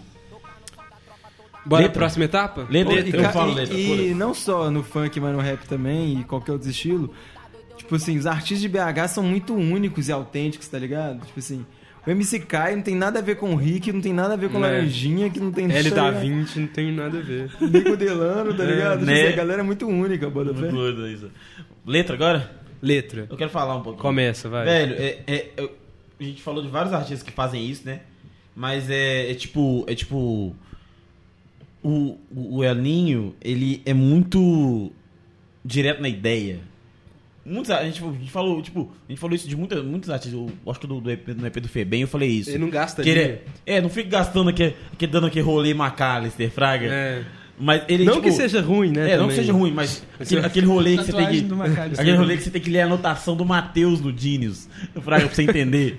Bora Letra. pra próxima etapa? Letra, E, eu ca- falo e- letra. e foda-se. não só no funk, mas no rap também e qualquer outro estilo. Tipo assim, os artistas de B H são muito únicos e autênticos, tá ligado? Tipo assim, o M C Kai não tem nada a ver com o Rick, não tem nada a ver com Né. Laranjinha, que não tem L tá da ligado? vinte não tem nada a ver. Nico Delano, tá É, ligado? Tipo né? assim, a galera é muito única, bota fé. Muito doido isso. Letra agora? Letra. Eu quero falar um pouquinho. Começa, vai. Velho, é, é- eu- a gente falou de vários artistas que fazem isso, né? Mas é, é tipo. É tipo. O, o, o Elinho, ele é muito direto na ideia. Muitos, a, gente, a gente falou, tipo, a gente falou isso de muita, muitos artistas. Eu acho que do, do, E P, no E P do Febem eu falei isso. Ele não gasta que ele linha. é, é, não fica gastando aqui, aqui dando aquele rolê McAllister, Fraga. É. Mas ele, Não tipo, que seja ruim, né? É, não que também. seja ruim, mas aquele, aquele rolê que você tem que. Tatuagem do McAllister. Aquele rolê que você tem que ler a anotação do Matheus no Genius. Fraga, pra você entender.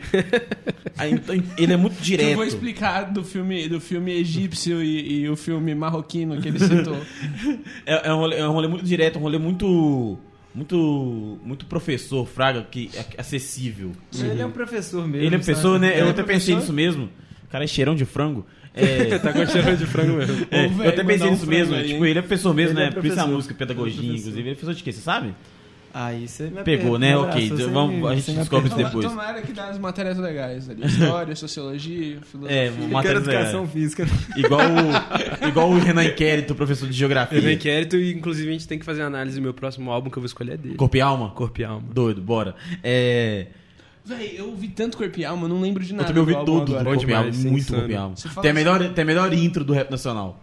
Aí, então, ele é muito Que eu direto. vou explicar do filme, do filme egípcio e, e o filme marroquino que ele citou. É, é, um rolê, é um rolê muito direto, um rolê muito. Muito. Muito professor, Fraga, que é acessível. Ele é um professor mesmo. Ele é sabe? professor, né? Ele Eu é até pensei professor? nisso mesmo. O cara é cheirão de frango. É, Tá com cheiro de frango mesmo. é, Ô, eu velho, até pensei mandar um nisso mesmo. frango aí, Tipo, hein? ele é professor mesmo, Ele né? é Por isso a professor. música Pedagogia, Ele é professor. inclusive. Ele é professor de quê? Você sabe? Aí você me Pegou, aperta, né? um Ok, abraço, vamos- você a me- gente você me descobre aperta. isso depois. Tomara que dá as matérias legais ali. História, sociologia, filosofia. É, Eu quero matéria educação física. igual o, igual o Renan Inquérito, professor de geografia. Teve um inquérito e, inclusive, a gente tem que fazer análise do meu próximo álbum que eu vou escolher é dele. Corpo e alma? Corpo e Alma. Doido, bora. É. Véi, eu ouvi tanto Corpo e Alma, eu não lembro de Eu nada. também ouvi do álbum todo do agora. Corpo e Alma, demais, muito insano. Corpo e Alma. Você fala Tem a, assim- melhor, tem a melhor intro do rap nacional.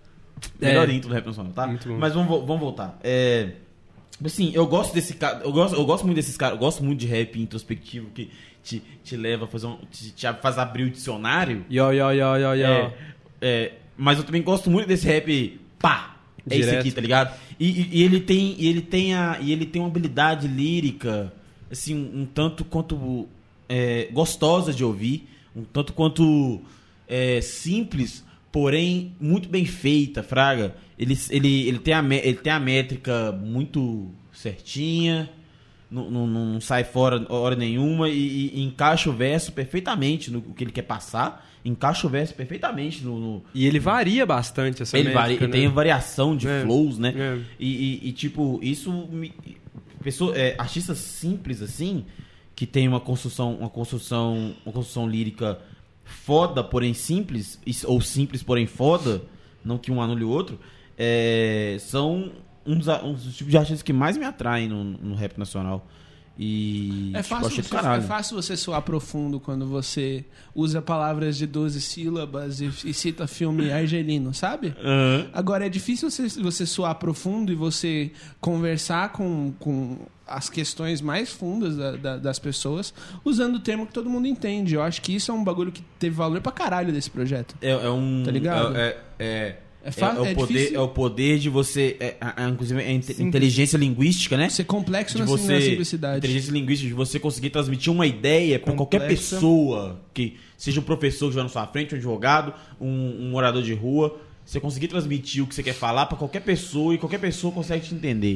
É. Melhor intro do rap nacional, tá? Muito bom. Mas vamos, vo- vamos voltar. É. Assim, eu gosto desse cara. Eu gosto, eu gosto muito desses caras. Eu gosto muito de rap introspectivo que te, te leva a fazer um. Te, te faz abrir o dicionário. Yo, yo, yo, yo, yo. É, é, mas eu também gosto muito desse rap. Pá! É esse Direto. aqui, tá ligado? E, e- e ele tem. E ele tem a. E ele tem uma habilidade lírica, assim, um, um tanto quanto é, gostosa de ouvir, um tanto quanto é, simples, porém muito bem feita, Fraga. Ele, ele, ele, tem, a, mé- ele tem a métrica muito certinha, não, não, não sai fora hora nenhuma e, e- e encaixa o verso perfeitamente no que ele quer passar. Encaixa o verso perfeitamente no. no- E ele varia bastante essa ele métrica, varia, né? ele tem variação de É, flows, né? é. E, e- e, tipo, isso. Me, pessoa, é, artistas simples assim, que tem uma construção, uma construção, uma construção lírica foda, porém simples, e- ou simples, porém foda, não que um anule o outro, é, são um dos, um dos tipos de artistas que mais me atraem no, no rap nacional. E É tipo, fácil, achei do você, caralho. é fácil você soar profundo quando você usa palavras de doze sílabas e, e cita filme argelino, sabe? Aham. Agora, é difícil você, você soar profundo e você conversar com, com as questões mais fundas da- da- das pessoas usando o termo que todo mundo entende. Eu acho que isso é um bagulho que teve valor pra caralho desse projeto. É, é um. Tá ligado? É, é, é, É fa- é o é poder, difícil. é o poder de você. É, a- a- inclusive, é a inte- Sim. inteligência linguística, né? Ser complexo de na, você, na simplicidade. inteligência linguística, de você conseguir transmitir uma ideia para qualquer Complexa. pessoa, que seja um professor que estiver na sua frente, um advogado, um, um morador de rua, você conseguir transmitir o que você quer falar para qualquer pessoa e qualquer pessoa consegue te entender.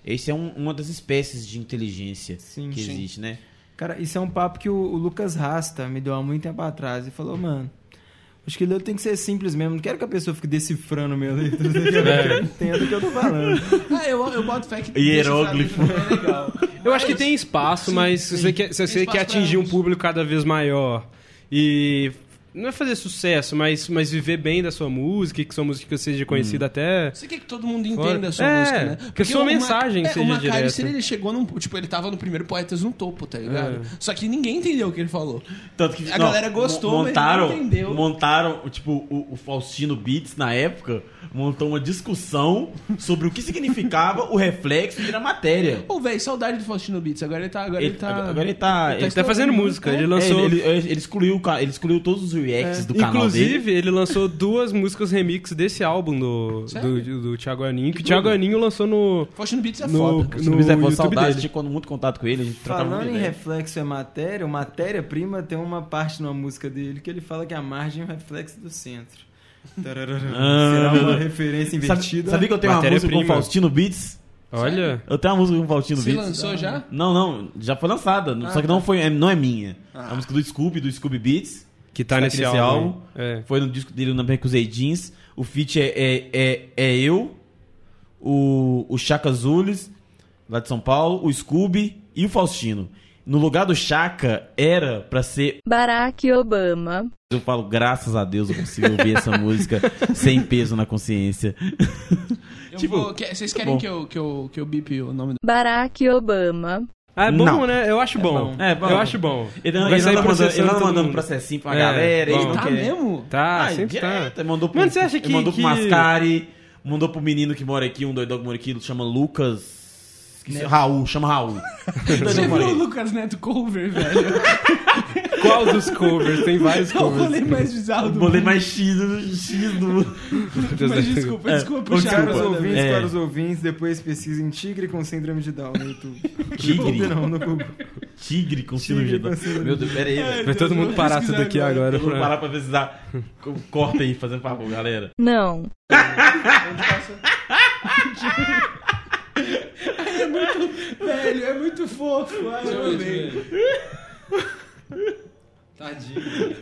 Esse é um, uma das espécies de inteligência Sim, que sim. existe, né? Cara, isso é um papo que o, o Lucas Rasta me deu há muito tempo atrás e falou, mano, acho que letra tem que ser simples mesmo. Não quero que a pessoa fique decifrando minha letra. É. Entenda o que eu tô falando. Ah, eu, eu boto fé que... Hieróglifo. É legal. Eu acho que tem espaço, Sim, mas sim. se você quer, se você Tem quer espaço atingir pra um ambos. público cada vez maior e não é fazer sucesso, mas, mas viver bem da sua música e que sua música seja conhecida até... Você quer que todo mundo Fora. entenda a sua É, música, né? que a sua o Ma- mensagem é, seja o Macari, direta. se ele chegou num... Tipo, ele tava no primeiro Poetas no Topo, tá ligado? É. Só que ninguém entendeu o que ele falou. Tanto que, A galera gostou, mas montaram, não entendeu. Montaram, tipo, o, o Faustino Beats, na época, montou uma discussão sobre o que significava o reflexo e a matéria. Pô, velho, saudade do Faustino Beats. Agora ele tá... Agora ele, Ele, tá... agora ele tá... Ele, Tá fazendo música, ele é, lançou... ele, ele- ele excluiu, o ca- ele excluiu todos os reacts do canal Inclusive, dele. ele lançou duas músicas remix desse álbum do, Sério? do, do Thiago Aninho, que o Thiago Aninho lançou no... Faustino Beats é No- foda. Faustino Beats é foda, YouTube saudade, dele. tinha quando muito contato com ele, a gente trocava Falando muita em ideia. reflexo é matéria, o matéria-prima tem uma parte numa música dele que ele fala que a margem é um reflexo do centro. Tararara. Ah. Será uma referência Sabe, invertida? sabia que eu tenho uma música com o Matéria-prima. Faustino Beats? Olha... Eu tenho uma música com o Faustino Se Beats. lançou já? Não, não, já foi lançada, só que não, foi, é- não é minha. É a música do Scooby, do Scooby Beats. Que tá Tá nesse, nesse álbum. álbum. É. Foi no disco dele na Percusei Jeans. O feat é, é, é, é eu, o, o Chaka Zulis, lá de São Paulo, o Scooby e o Faustino. No lugar do Chaka, era pra ser... Barack Obama. Eu falo, graças a Deus eu consigo ouvir essa música sem peso na consciência. Eu Tipo, vou- que- vocês querem bom. que eu, que, eu, que eu bipe o nome do... Barack Obama. Ah, é bom, Não. né? Eu acho bom. É bom. Eu acho bom. Ele, Vai ele sair anda mandando, ele processando anda todo mandando mundo. processinho pra É, galera. bom. Ele não Tá quer... mesmo? Tá, Ah, sempre direto, tá. ele mandou pro, Mano, você acha ele que... mandou pro que- Mascari, mandou pro menino que mora aqui, um doidão que mora aqui, chama Lucas... Esqueci, Raul, chama Raul. Você viu o Lucas Neto cover, velho? Qual dos covers? Tem vários É o covers. rolê mais bizarro do Bolei mundo. mais X do X do... Mas desculpa, É, desculpa ô, puxar. Para os Desculpa. ouvintes, É. para os ouvintes, depois pesquisem Tigre com síndrome de Down no YouTube. Tigre? No YouTube não, no Google. Tigre com síndrome de Tigre com síndrome Meu Deus, pera aí, velho. Vai todo mundo vou parar pesquisar tudo aqui agora. agora. Eu vou pra- parar pra precisar. Corta aí, fazendo favor, galera. Não. Velho, é muito fofo. Ai, eu amei. Tadinho.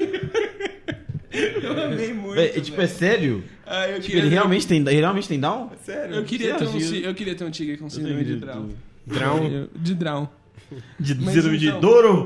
Eu amei muito. Véi, tipo, é velho. sério? Ah, eu Tipo, queria ele ter- realmente tem, ele realmente tem down? Sério? Eu queria, ter um, Você ci- eu queria ter um tigre com síndrome de Down. Drown. De Drown. De Mas síndrome de então- Douro?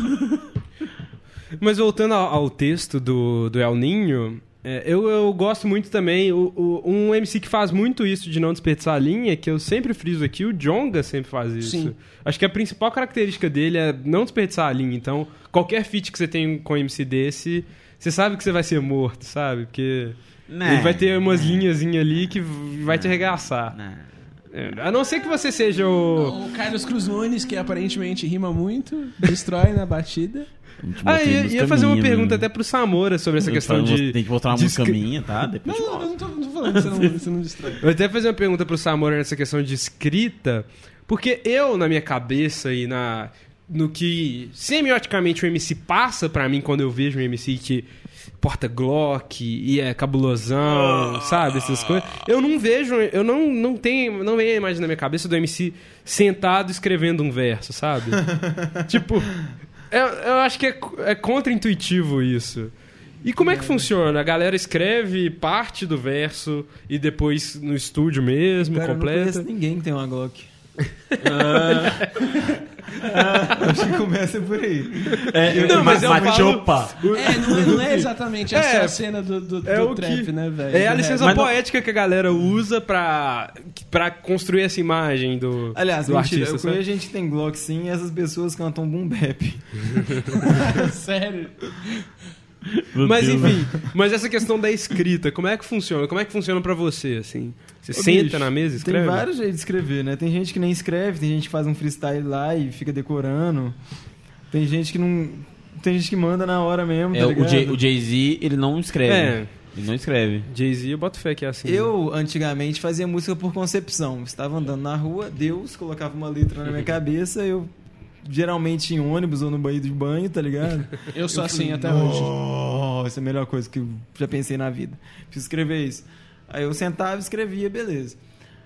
Mas voltando ao, ao texto do, do El Ninho, é, eu, eu gosto muito também, o, o- um M C que faz muito isso de não desperdiçar a linha, que eu sempre friso aqui, o Djonga sempre faz isso. Sim. Acho que a principal característica dele é não desperdiçar a linha. Então, qualquer feat que você tem com um M C desse, você sabe que você vai ser morto, sabe? Porque Né. ele vai ter umas linhazinhas ali que vai te arregaçar. É, a não ser que você seja o... O Carlos Cruz Nunes, que aparentemente rima muito, destrói na batida. Ah, ia, ia fazer uma pergunta até pro Samora sobre essa questão de... Tem que mostrar uma de música escri- minha, tá? Depois Não, eu não, eu mostro. não tô, não tô falando que você não, você não destrói. Eu até fazer uma pergunta pro Samora nessa questão de escrita, porque eu, na minha cabeça e na no que semioticamente o M C passa pra mim quando eu vejo um M C que porta Glock e é cabulosão, sabe? Essas coisas. Eu não vejo, eu não, não tenho, não vem a imagem na minha cabeça do M C sentado escrevendo um verso, sabe? Tipo, eu, eu acho que é, é contra-intuitivo isso. E como é que funciona? A galera escreve parte do verso e depois no estúdio mesmo, Cara, eu não completa? conheço ninguém que tem uma Glock. Acho que começa por aí. É, Não, mas eu falo- Machopa. É, não é, não é exatamente essa É, a cena do, do, É do o trap, que... né, velho? É a Do licença rap. poética que a galera usa pra, pra construir essa imagem do, Aliás, do mentira, artista. eu sabe? conheço gente que tem Glock sim e essas pessoas cantam boom bap. Sério. Meu Mas Deus. enfim, mas essa questão da escrita, como é que funciona? Como é que funciona pra você, assim? Você Ô, senta bicho, na mesa e escreve? Tem vários jeitos de escrever, né? Tem gente que nem escreve, tem gente que faz um freestyle lá e fica decorando. Tem gente que não... Tem gente que manda na hora mesmo, É, tá o, ligado? Jay- o Jay-Z, ele não escreve. É. Ele não escreve. Jay-Z, eu boto fé que é assim. Eu, antigamente, fazia música por concepção. Estava andando na rua, Deus colocava uma letra na minha cabeça, eu... Geralmente em ônibus ou no banheiro de banho, tá ligado? Eu sou Eu assim falei, até hoje. Nossa, é a melhor coisa que eu já pensei na vida. Preciso escrever isso. Aí eu sentava e escrevia, beleza.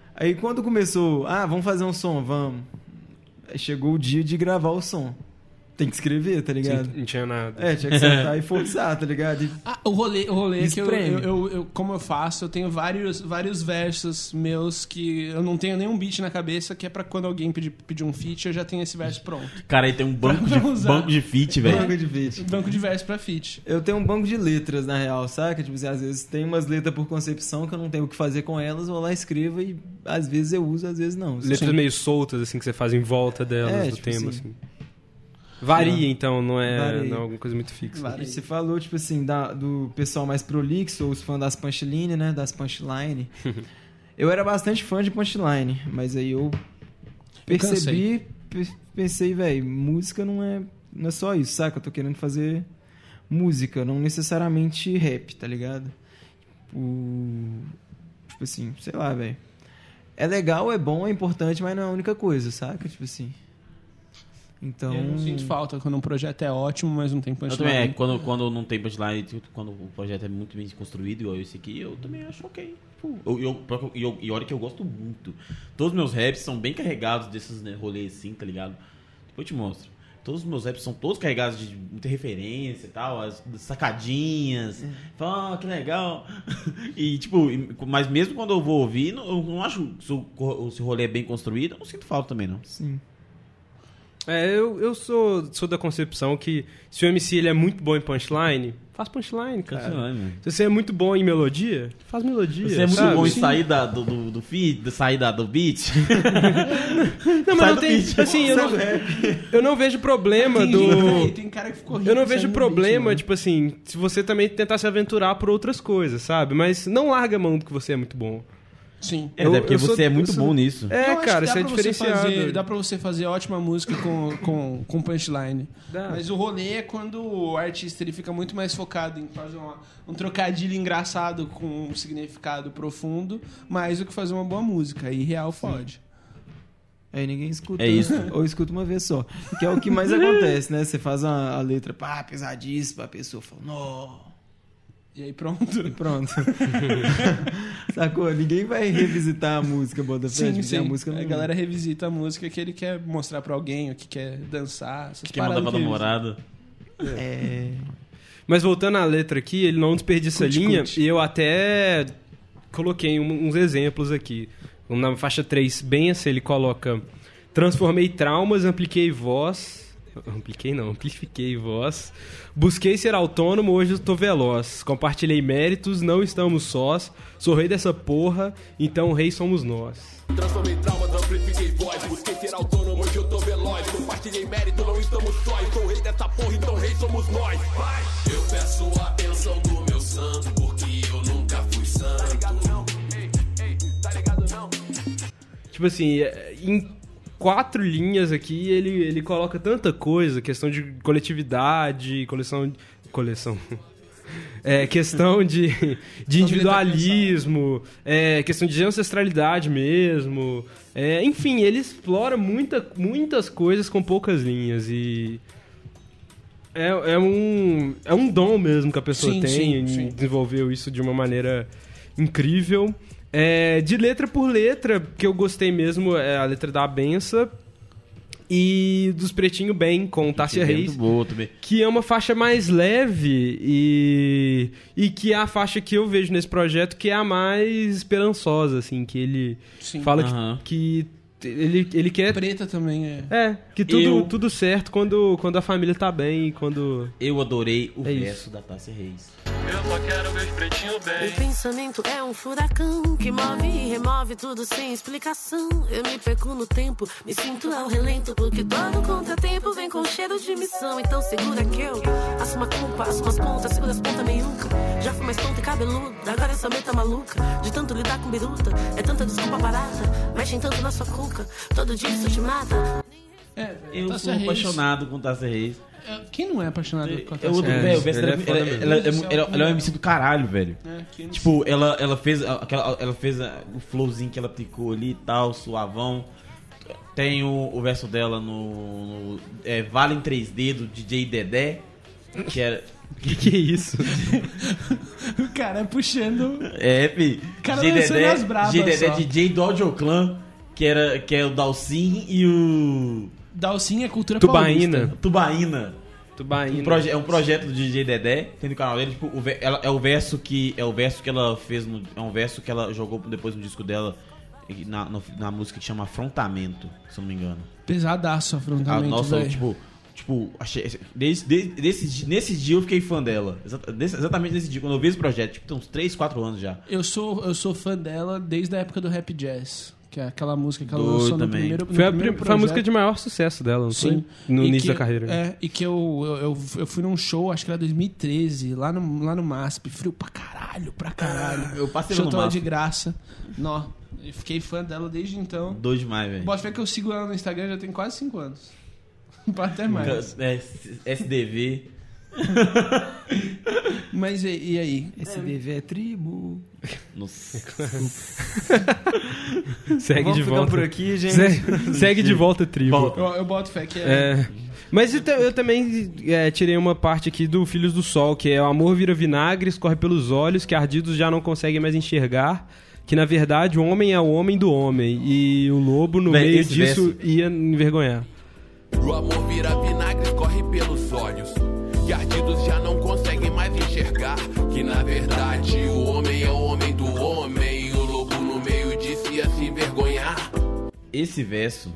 Aí quando começou, ah, vamos fazer um som, vamos. Aí chegou o dia de gravar o som. Tem que escrever, tá ligado? Sim, não tinha nada. É, tinha que sentar e forçar, tá ligado? E... Ah, o rolê, o rolê é que eu, Espreme. eu, eu, eu- como eu faço, eu tenho vários, vários versos meus que eu não tenho nenhum beat na cabeça, que é pra quando alguém pedir, pedir um feat, eu já tenho esse verso pronto. Cara, aí tem um banco de, Pra usar. banco de feat, velho. Banco de beat. Banco de verso pra feat. Eu tenho um banco de letras, na real, saca? Tipo assim, às vezes tem umas letras por concepção que eu não tenho o que fazer com elas, eu vou lá, escrevo e às vezes eu uso, às vezes não. Letras meio soltas, assim, que você faz em volta delas, É, do tipo tema, assim. assim. Varia, então, não é, Varia. não é alguma coisa muito fixa. Varia. E você falou, tipo assim, da- do pessoal mais prolixo, ou os fãs das punchline, né? Das punchline. Eu era bastante fã de punchline, mas aí eu percebi, pe- pensei, velho, música não é, não é só isso, saca? Eu tô querendo fazer música, não necessariamente rap, tá ligado? O... Tipo assim, sei lá, velho. É legal, é bom, é importante, mas não é a única coisa, saca? Tipo assim. Então. Eu não sinto falta quando um projeto é ótimo, mas não tem Eu punchline. também, é, quando, quando não tem punchline, tipo, quando o projeto é muito bem construído, igual esse aqui, eu também acho ok. Tipo, eu, eu, e eu, e olha que eu gosto muito. Todos os meus raps são bem carregados desses, né, rolês assim, tá ligado? Depois eu te mostro. Todos os meus raps são todos carregados de muita referência e tal, as sacadinhas. Fala, ah, que legal. E, tipo, e- mas mesmo quando eu vou ouvir, não- eu não acho se o, se o rolê é bem construído, eu não sinto falta também, não. Sim. É, eu, eu sou, sou da concepção que se o M C ele é muito bom em punchline, faz punchline, cara. Punchline. Se você é muito bom em melodia, faz melodia. Você é muito sabe? bom em Sim. sair da, do, do, do feed, de sair da, do beat. Não, mas Sai não do tem. beat. Assim, eu não, eu não vejo problema Tem, do. gente- tem cara que ficou rico Eu não vejo saindo do problema, beat, tipo assim, se você também tentar se aventurar por outras coisas, sabe? Mas não larga a mão do que você é muito bom. mano. Sim. É, Eu- porque eu você sou- é muito eu sou- bom nisso. É, Eu acho cara, que isso dá é pra você diferenciado. fazer- dá pra você fazer ótima música com, com, com punchline. Dá. Mas o rolê é quando o artista ele fica muito mais focado em fazer uma- um trocadilho engraçado com um significado profundo, mais do que fazer uma boa música. Aí real fode. Aí ninguém escuta. É isso. Ou escuta uma vez só. Que é o que mais acontece, né? Você faz a, a letra, pá, pesadíssima, a pessoa fala, nó. E aí pronto. E pronto. Sacou? Ninguém vai revisitar a música, Botafé. Sim, Tipo, sim. A música não... A galera revisita a música que ele quer mostrar pra alguém, o que quer dançar, essas Quer mandar paradas pra que namorada. É... Mas voltando à letra aqui, ele não desperdiça Curte, linha, curte. e eu até coloquei um- uns exemplos aqui. Na faixa três, bem assim, ele coloca: transformei traumas, amplifiquei voz. Amplifiquei não, amplifiquei voz. Busquei ser autônomo, hoje eu tô veloz. Compartilhei méritos, não estamos sós. Sou rei dessa porra, então rei somos nós. Transformei traumas, amplifiquei voz. Busquei ser autônomo, hoje eu tô veloz. Compartilhei mérito, não estamos sós. Sou rei dessa porra, então rei somos nós. Vai! Eu peço a bênção do meu santo, porque eu nunca fui santo. Tá ligado não? Ei, ei, tá ligado não? Tipo assim, é, em quatro linhas aqui, ele, ele coloca tanta coisa, questão de coletividade, coleção... Coleção... É, questão de, de individualismo, é, questão de ancestralidade mesmo. É, enfim, ele explora muita, muitas coisas com poucas linhas e... É, é, um, é um dom mesmo que a pessoa Sim, tem sim, e sim. desenvolveu isso de uma maneira incrível. É, de letra por letra, que eu gostei mesmo é a letra da Bença e dos Pretinho Bem, com Tássia Que é Reis, muito boa também. que é uma faixa mais leve e, e que é a faixa que eu vejo nesse projeto que é a mais esperançosa, assim, que ele Sim. fala Aham. que, que ele, ele quer... Preta também é. É, que tudo, Eu- tudo certo quando, quando a família tá bem e quando... Eu adorei o É verso isso. da Tássia Reis. Eu só quero meus pretinhos O bem. pensamento é um furacão que move e remove tudo sem explicação. Eu me perco no tempo, me sinto ao relento, porque todo contratempo vem com cheiro de missão. Então segura que eu assumo a culpa, assumo as pontas, segura as pontas meiuca. Já fui mais tonta e cabeluda, agora essa meta maluca. De tanto lidar com biruta, é tanta desculpa barata. Mexem tanto na sua cuca, todo dia isso te mata. É, Eu Tássia sou Reis- apaixonado com Tássia Reis. É, quem não é apaixonado com a Eu, Tássia velho, Reis? o verso ele dela é é- foda ela, mesmo. ela, ela, ela, ela é um M C do caralho, velho. É, quem não- Tipo, ela, ela fez aquela, ela fez a- o flowzinho que ela aplicou ali e tal, suavão. Tem o, o verso dela no, no é, Vale em três D do D J Dedé, que é Que que é isso? O cara puxando... É, fi. O cara lançando as brabas G Dedé só. D J do Audioclan, que, era, que é o Dalcin e o... Dalcin é cultura Tubaína. paulista. Tubaína. Tubaína. Um proje- é um projeto do D J Dedé, tem no canal dele, tipo, o ve- ela, é o verso que é o verso que ela fez no, é um verso que ela jogou depois no disco dela na, no- na música que chama Afrontamento, se eu não me engano. Pesadaço Ah, afrontamento, nossa, velho. tipo, tipo, achei desde, desde, desse, di- nesse dia eu fiquei fã dela. Exa- desse- Exatamente nesse dia quando eu vi esse projeto, tipo, tem uns três, quatro anos já. Eu sou, eu sou fã dela desde a época do Rap Jazz, que é aquela música que ela Doido lançou no também. primeiro, no Foi a, primeiro prim- foi a música projeto. de maior sucesso dela, não Sim. foi? No E início que- da carreira. né? É, e que eu, eu, eu, eu fui num show, acho que era dois mil e treze, lá no, lá no M A S P, frio pra caralho, pra caralho. Eu passei show no tava M A S P. de graça. Nó, eu fiquei fã dela desde então. Doido demais, velho. Bota fé que eu sigo ela no Instagram já tem quase cinco anos. Pra até mais. É, S D V. Mas e, e aí? Esse bebê é tribo. Nossa. Segue Vamos de ficar volta. por aqui, gente. Segue, segue de volta, tribo. Eu, eu boto fé que é. É. Mas eu, ta- eu também é, tirei uma parte aqui do Filhos do Sol, que é o amor vira vinagre, escorre pelos olhos, que ardidos já não conseguem mais enxergar, que na verdade o homem é o homem do homem, e o lobo no Véi, meio esse disso verso- ia envergonhar. O amor vira vinagre, corre pelos olhos. Que ardidos já não conseguem mais enxergar. Que na verdade o homem é o homem do homem. E o lobo no meio disso ia se envergonhar. Esse verso,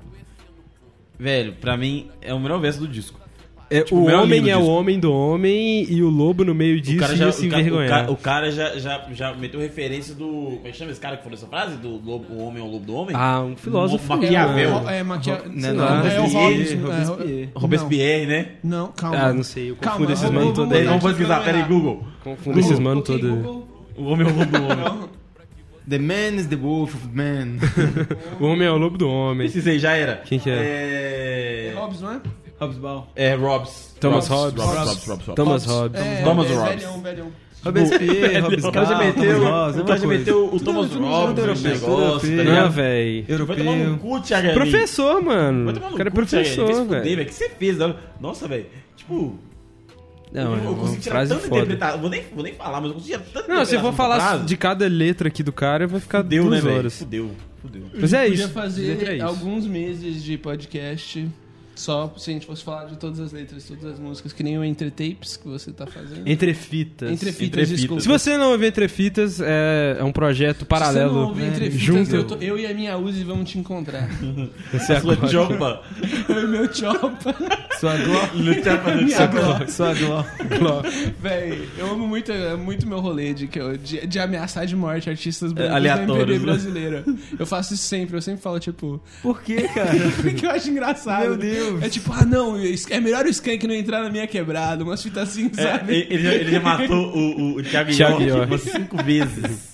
velho, pra mim é o melhor verso do disco. É, Tipo, o o melhor homem livro é o disso. homem do homem, e o lobo no meio disso O cara, ia já, se o, cara, o, envergonhar. cara, o cara já, já, já meteu referência do. Como é que chama esse cara que falou essa frase? Do lobo, o homem é o lobo do homem? Ah, um filósofo. Mo- Maquiavel. É, é, Maquia... Não, sei não, lá, é o Hobbes. Robespierre, é, Robespierre. Robespierre, né? Não, não, calma. Ah, não sei, eu Calma, confundo esses vamos- manos vamos todos aí. mudar Vamos aqui pesquisar, pra peraí, errar. Google. Confundo esses manos Ok, todos aí. Google. O homem é o lobo do homem. Não. The man is the wolf of man. O homem é o lobo do homem. Esse aí já era. Quem que é? É. Hobbes, não é? Hobbesball. É Robs. Thomas Hobbes. Robs, Robs, Robs, Robs. Thomas Hobbes. É, Thomas é, Hobbes. velhão, velhão. Robespierre, O Hobbesball. cara já meteu, Thomas o cara já Hobbes, meteu o Tudo- Thomas tudo Hobbes europeu, nesse tudo negócio, tá europeu. Não, ligado? velho. Vai tomar no Europeu. cu, Thiago. Professor, mano. Vai tomar no O cara é cu, Thiago. Vai se professor, fuder, velho. velho. O que você fez? Nossa, velho. Tipo, Não, é eu uma consegui tirar frase tanta foda. interpretação. Vou nem, vou nem falar, mas eu consegui tirar tanta Não, se eu for interpretação falar da frase. de cada letra aqui do cara, vai ficar Fudeu, duas né, velho? horas. Fudeu, fudeu. Mas é Podia isso. fazer Letra é isso. alguns meses de podcast só se a gente fosse falar de todas as letras, todas as músicas, que nem o Entre Tapes que você tá fazendo. Entre fitas. Entre Fitas, Entre desculpa. Se você não ouve Entre Fitas, é, é um projeto Se você não paralelo. ouve Entre Fitas, junto. eu, tô- eu e a minha Uzi vamos te encontrar. Você A sua acorda. chopa. Eu e meu chopa. Sua gló. No chapa do Minha chapa. Sua gló. Véi, eu amo muito, é muito meu rolê de, que eu- de, de ameaçar de morte artistas brancos da aleatórios, M P B né? brasileira. Eu faço isso sempre, eu sempre falo, tipo... Por que, cara? Porque eu acho engraçado. Meu Deus. É tipo, ah não, é melhor o Skank não entrar na minha quebrada, umas fitas assim, É, sabe? ele, já, ele já matou o, o, o Thiago Thiago York York. umas cinco vezes.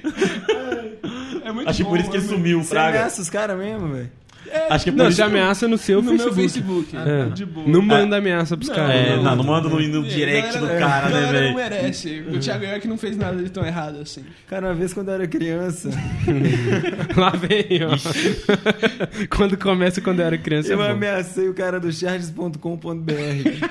É muito Acho que bom, por isso que ele mano. sumiu, Você Fraga. ameaça os caras mesmo, velho. Acho que é por Não, isso você que- ameaça no seu No Facebook. meu Facebook. É. De boa. Não manda ameaça pros caras. É, não. não, não manda no, no É, direct a do galera- cara, a né, galera não velho? merece. O Thiago York não fez nada de tão errado assim. Cara, uma vez quando eu era criança, Lá vem, ó. Quando começa quando eu era criança. eu é bom. ameacei o cara do charges ponto com ponto b r.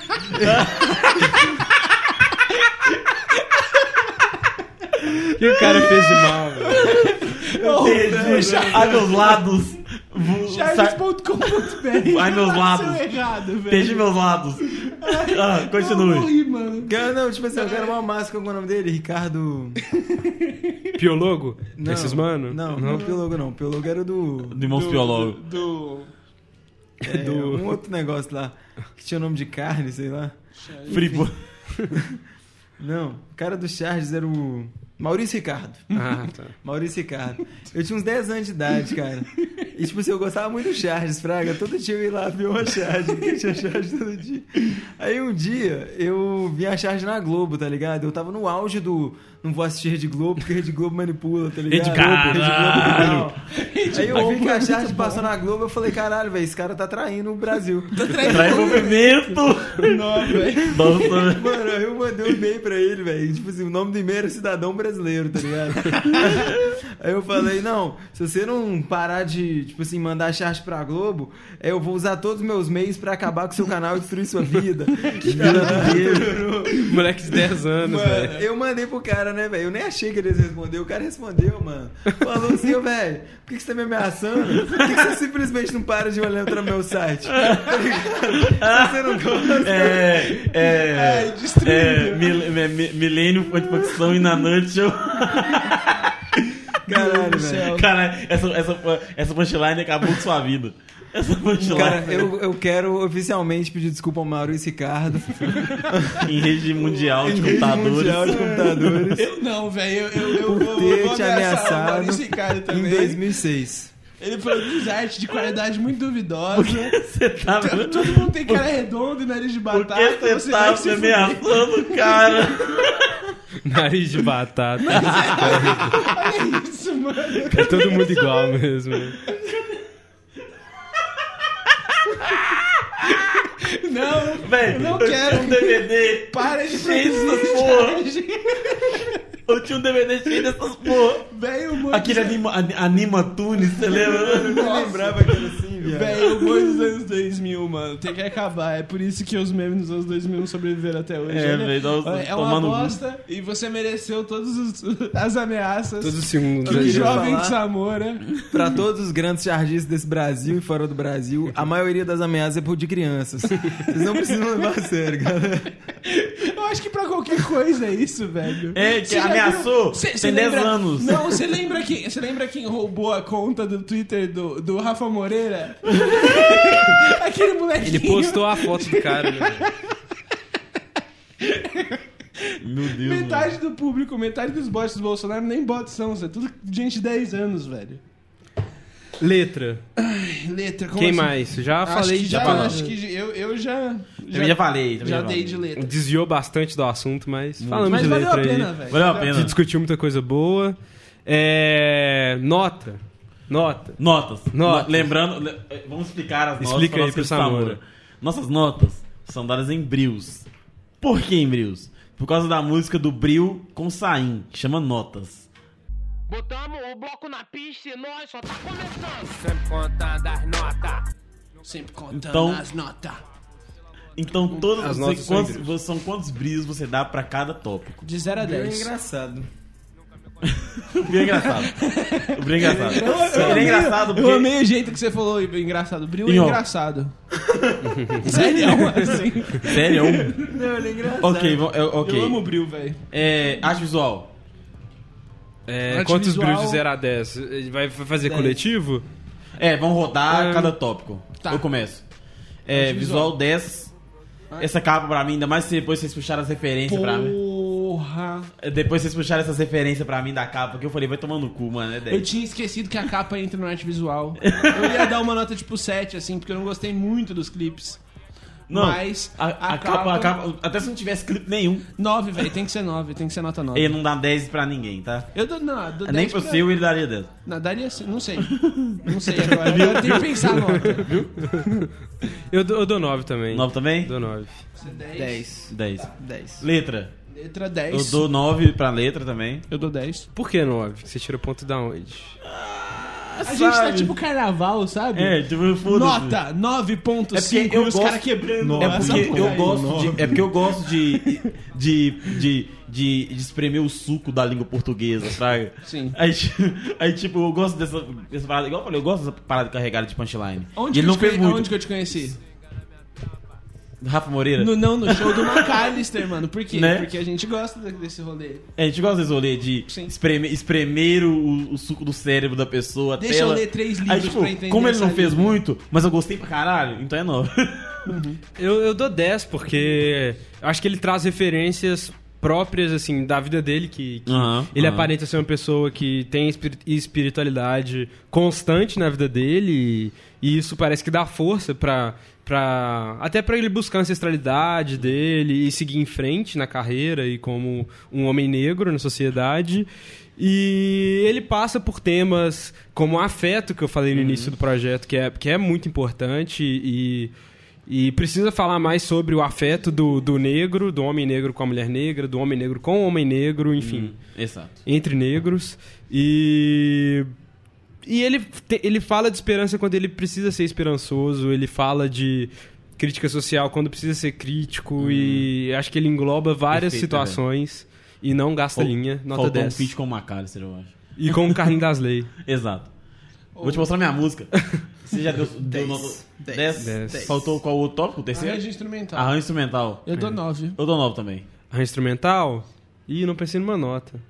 O que o cara fez de mal, velho? Entendi. Ai, meus lados. charles ponto com ponto b r. Ai, meus lados. errado, velho. Entendi meus lados. Ah, Eu continue. morri, mano. Cara, não, tipo assim, eu quero uma máscara com o nome dele, Ricardo... Piologo? Não, Esses mano? Não, não, não Piologo não. Piologo era do... Do Irmãos Piologo. Do... É, do- um outro negócio lá, que tinha o nome de carne, sei lá. Fribo. Não, o cara do Charges era o Maurício Ricardo. Ah, tá. Maurício Ricardo. Eu tinha uns dez anos de idade, cara. E, tipo assim, eu gostava muito do Charges, Fraga. Todo dia eu ia lá ver uma Charges, porque tinha Charges todo dia. Aí um dia, eu vi a Charges na Globo, tá ligado? Eu tava no auge do... Não vou assistir Rede Globo, porque Rede Globo manipula, tá ligado? Rede Caralho. Rede Globo não. Aí eu vi que a Charges passou na Globo, eu falei, caralho, velho, esse cara tá traindo o Brasil. Traz envolvimento. Não, velho. Nossa. Mano, eu mandei um e-mail pra ele, velho. Tipo assim, o nome do e-mail era Cidadão Brasileiro, tá ligado? Aí eu falei, não, se você não parar de, tipo assim, mandar charge pra Globo, é, eu vou usar todos os meus meios pra acabar com o seu canal e destruir sua vida. Moleque de dez anos, velho. Eu mandei pro cara, né, velho? Eu nem achei que ele ia responder. O cara respondeu, mano. Falou assim, ô, velho, por que, que você tá me ameaçando? Por que, que você simplesmente não para de olhar no meu site? Você não gosta? É. É. Ai, destruído. É. Mil, mi- mi- Milênio foi de facção e na Nutshell. Caralho, velho. Cara, essa, essa, essa punchline acabou com sua vida. Essa punchline. Cara, eu, eu quero oficialmente pedir desculpa ao Maurício Ricardo. Em rede mundial de Em rede computadores. mundial de computadores. Eu não, velho. Eu, eu, eu, Por vou- ter vou te ameaçar o ameaçado Maurício Ricardo em também. dois mil e seis. Ele produz arte de qualidade muito duvidosa. Você tá Todo todo mundo tem cara redonda e nariz de Por batata. que você tá vai me se fuder. ameaçando, cara? Nariz de batata. Olha isso, mano. É todo mundo igual mesmo. Não, Véi, eu não eu quero. tinha um D V D. Para de cheio produzir dessas porra. charge. Eu tinha um D V D cheio dessas porra. Velho, o humor Aquele dos- anima, an- anima Tunes, você lembra? Eu não lembrava que era assim, viado. Velho, o humor dos anos dois mil, mano, tem que acabar. É por isso que os memes dos anos dois mil não sobreviveram até hoje. É, Olha, velho, nós olha, é uma tomando cu. bosta e você mereceu todas as ameaças Todos os segundos. do queria jovem falar- Samora. Pra todos os grandes chargistas desse Brasil e fora do Brasil, a maioria das ameaças é por de crianças. Vocês não precisam levar a sério, galera. Eu acho que pra qualquer coisa é isso, velho. É, que Você já ameaçou. viu? Cê- cê Tem dez lembra- anos. Não, você lembra quem, você lembra quem roubou a conta do Twitter do, do Rafa Moreira? Aquele molequinho. Ele postou a foto do cara, né? Meu Deus. Metade do público, metade dos bots do Bolsonaro nem bots são, é tudo gente de dez anos, velho. Letra. Letra, como Quem assim? mais? Já Acho falei que de já, falou. acho que eu, eu já, Eu já falei. também já já dei falei. de letra. Desviou bastante do assunto, mas falamos Mas de valeu letra a pena, aí. velho. Valeu a A pena. gente discutiu muita coisa boa. É... Nota. Nota. Notas. Notas. No- Lembrando, le- eh, vamos explicar as notas. Explica pra aí nossa pro Samora. Samora. Nossas notas são dadas em brios. Por que em brios? Por causa da música do Bril com Saim, que chama Notas. Botamos o bloco na pista e nós só tá começando. Sempre contando as notas. Sempre contando Então- as notas. Então, todos As você- notas são em quantos, brios. são quantos brios você dá pra cada tópico? De zero a É dez. engraçado. O Bril é engraçado. O Bril é engraçado. Eu, eu Ele é amei- engraçado porque... Eu amei o jeito que você falou engraçado. Bril é Inho. engraçado. Sério, assim. Sério? Não, ele é engraçado. Ok, vo- é, ok. Eu amo o Bril, velho. É, arte visual. É, Arte quantos visual- brilhos de zero a dez? Ele vai fazer dez. coletivo? É, vamos rodar Ah, cada tópico. tá. Eu começo. É, Arte visual visual. dez. Essa capa pra mim, ainda mais se depois vocês puxaram as referências pra mim. Porra. Depois vocês puxaram essas referências pra mim da capa, que eu falei, vai tomar no cu, mano. É Eu dez. tinha esquecido que a capa entra no arte visual. Eu ia dar uma nota tipo sete, assim, porque eu não gostei muito dos clipes. Não, Mas a, a capa, a capa, até se não tivesse clipe nenhum, nove, velho. Tem que ser nove. Tem que ser nota nove. ele não dá dez pra ninguém, tá? Eu dou, não, eu dou Nem dez pro pra- seu ele daria dez. Não, daria... Não sei. Não sei agora. Agora eu tenho que pensar a nota. Viu? Eu, dou- eu dou nove também. nove também? Dou nove. dez. dez. dez. dez. Letra. Letra dez. Eu dou nove pra letra também. Eu dou dez. Por que nove? Você tira ponto da onde? A gente tá tipo carnaval, sabe? É, tipo, foda-se. Nota nove ponto É porque cinco eu e os gosto- caras quebrando. É essa porque porra eu aí. gosto de, é porque eu gosto de de, de, de, de espremer o suco da língua portuguesa, fraga. Sim. Aí, aí, tipo, eu gosto dessa, dessa parada. Igual eu falei, eu gosto dessa parada carregada de punchline. Onde E ele que não eu te fez conhe- muito. Onde que eu te conheci? Rafa Moreira. No, não, no show do McAllister, mano. Por quê? Né? Porque a gente gosta de- desse rolê. É, a gente gosta desse rolê de Sim. espremer, espremer o, o suco do cérebro da pessoa até Deixa eu ela... ler três livros Aí, tipo, pra entender como ele não essa fez língua. muito, mas eu gostei pra caralho, então é nove. Eu, eu dou dez, porque eu acho que ele traz referências próprias, assim, da vida dele, que, que Aham, ele aham. aparenta ser uma pessoa que tem espiri- espiritualidade constante na vida dele, e, e isso parece que dá força pra... Pra, até pra ele buscar a ancestralidade dele e seguir em frente na carreira e como um homem negro na sociedade. E ele passa por temas como afeto, que eu falei no início do projeto, que é, que é muito importante e, e precisa falar mais sobre o afeto do, do negro, do homem negro com a mulher negra, do homem negro com o homem negro, enfim, Exato. entre negros. E... e ele, te, ele fala de esperança quando ele precisa ser esperançoso, ele fala de crítica social quando precisa ser crítico, hum. e acho que ele engloba várias Perfeito, situações velho. E não gasta Fal, linha, nota faltou dez. Um feat com o McAllister, eu acho. E com o Carlinhos das Leis. Exato. Oh. Vou te mostrar minha música. Você já deu, deu nota dez? Faltou qual o outro tópico? O terceiro? Arranjo instrumental. Arranjo instrumental. Eu dou nove. Eu dou nove também. Arranjo instrumental? Ih, não pensei numa nota.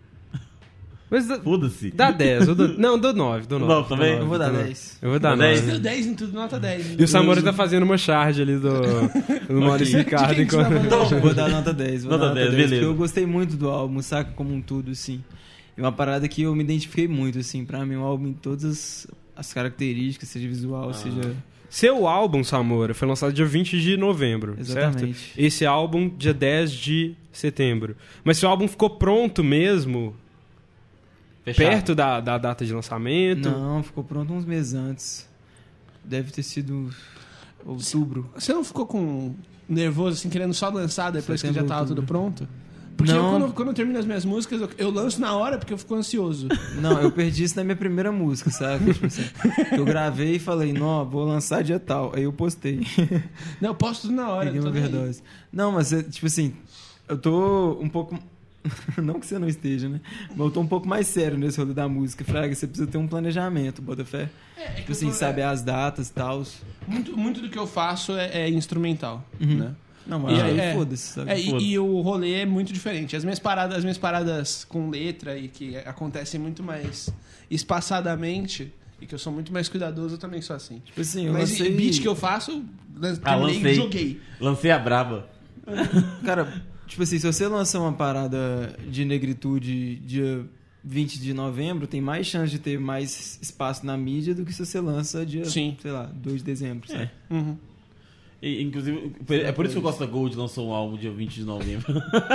Mas foda-se. Dá dez. Eu dou, não, eu dou nove. Dou nove, nove também? Eu vou dar dez. Eu vou dar nove. Você deu dez em tudo, nota dez. E o Samora tá fazendo uma charge ali do, do Maurício Ricardo. Enquanto... Não, vou dar nota dez. Vou nota dar dez, beleza. Porque eu gostei muito do álbum, saca? Como um todo, assim. É uma parada que eu me identifiquei muito, assim. Pra mim, um álbum em todas as, as características, seja visual, ah. seja... Seu álbum, Samora, foi lançado dia vinte de novembro, Exatamente. certo? Esse álbum, dia dez de setembro. Mas seu álbum ficou pronto mesmo... Fechado. Perto da, da data de lançamento? Não, ficou pronto uns meses antes. Deve ter sido outubro. Você não ficou com nervoso, assim, querendo só lançar depois Setembro, que já tava outubro. Tudo pronto? Porque não. eu, quando, quando eu termino as minhas músicas, eu, eu lanço na hora porque eu fico ansioso. Não, eu perdi isso na minha primeira música, sabe? Tipo assim, eu gravei e falei, não, vou lançar dia tal. Aí eu postei. Não, eu posto tudo na hora. Peguei uma overdose. Não, mas, tipo assim, eu tô um pouco... Não que você não esteja, né? Mas eu tô um pouco mais sério nesse rolê da música. Fraga, você precisa ter um planejamento, bota fé. É, é tipo assim, tô... saber as datas e tal. Muito, muito do que eu faço é, é instrumental, uhum. né? Não, mas e aí é, foda-se, sabe? É, e, e o rolê é muito diferente. As minhas paradas, as minhas paradas com letra e que acontecem muito mais espaçadamente e que eu sou muito mais cuidadoso, eu também sou assim. Tipo assim, eu Mas lancei... beat que eu faço, ah, lancei, e joguei. Lancei a braba. Cara, tipo assim, se você lançar uma parada de negritude dia vinte de novembro, tem mais chance de ter mais espaço na mídia do que se você lança dia, Sim. sei lá, dois de dezembro, sabe? É. Uhum. E, inclusive, é por isso que o Costa Gold lançou um álbum dia vinte de novembro.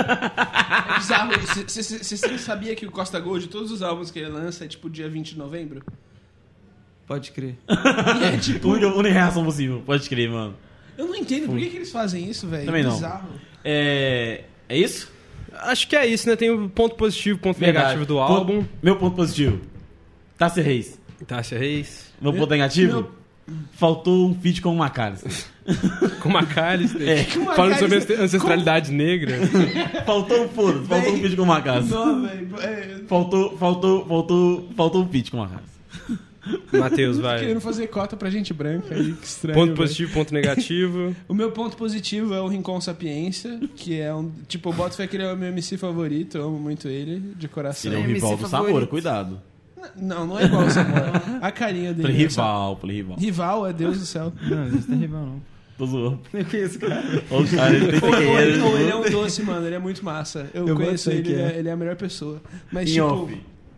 É bizarro. Você sabia que o Costa Gold, todos os álbuns que ele lança, é tipo dia vinte de novembro? Pode crer. E é tipo... Única reação possível, pode crer, mano. Eu não entendo por que, que eles fazem isso, velho. Também não. Bizarro. É... é isso? Acho que é isso, né? Tem o ponto positivo, ponto Verdade. negativo do álbum. Ponto... Meu ponto positivo. Tássia Reis. Tássia Reis. Meu, Meu ponto negativo? Meu... Faltou um feat com o McAllister. Com o McAllister? É. Falando sobre ancestralidade com... negra. Faltou um foda, faltou um feat com o McAllister. Não, velho. É... Faltou, faltou, faltou, faltou um feat com o McAllister. Matheus, vai. Querendo fazer cota pra gente branca aí, que estranho. Ponto véio. positivo, ponto negativo. O meu ponto positivo é o Rincon Sapiência, que é um... Tipo, o Boto foi que ele é o meu M C favorito, eu amo muito ele, de coração. Ele é um rival do Samora, cuidado. Não, não é igual o Samora. A carinha dele. Falei rival, falei rival. Rival, é Deus do céu. Não, não tem rival, não. Tô zoando. Eu conheço, cara. O cara, ele tem que ele, ele, ele é um doce, mano, ele é muito massa. Eu, eu conheço ele, ele é. ele é a melhor pessoa. Mas, em tipo... Off.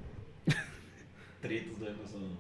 Tretas do emocional.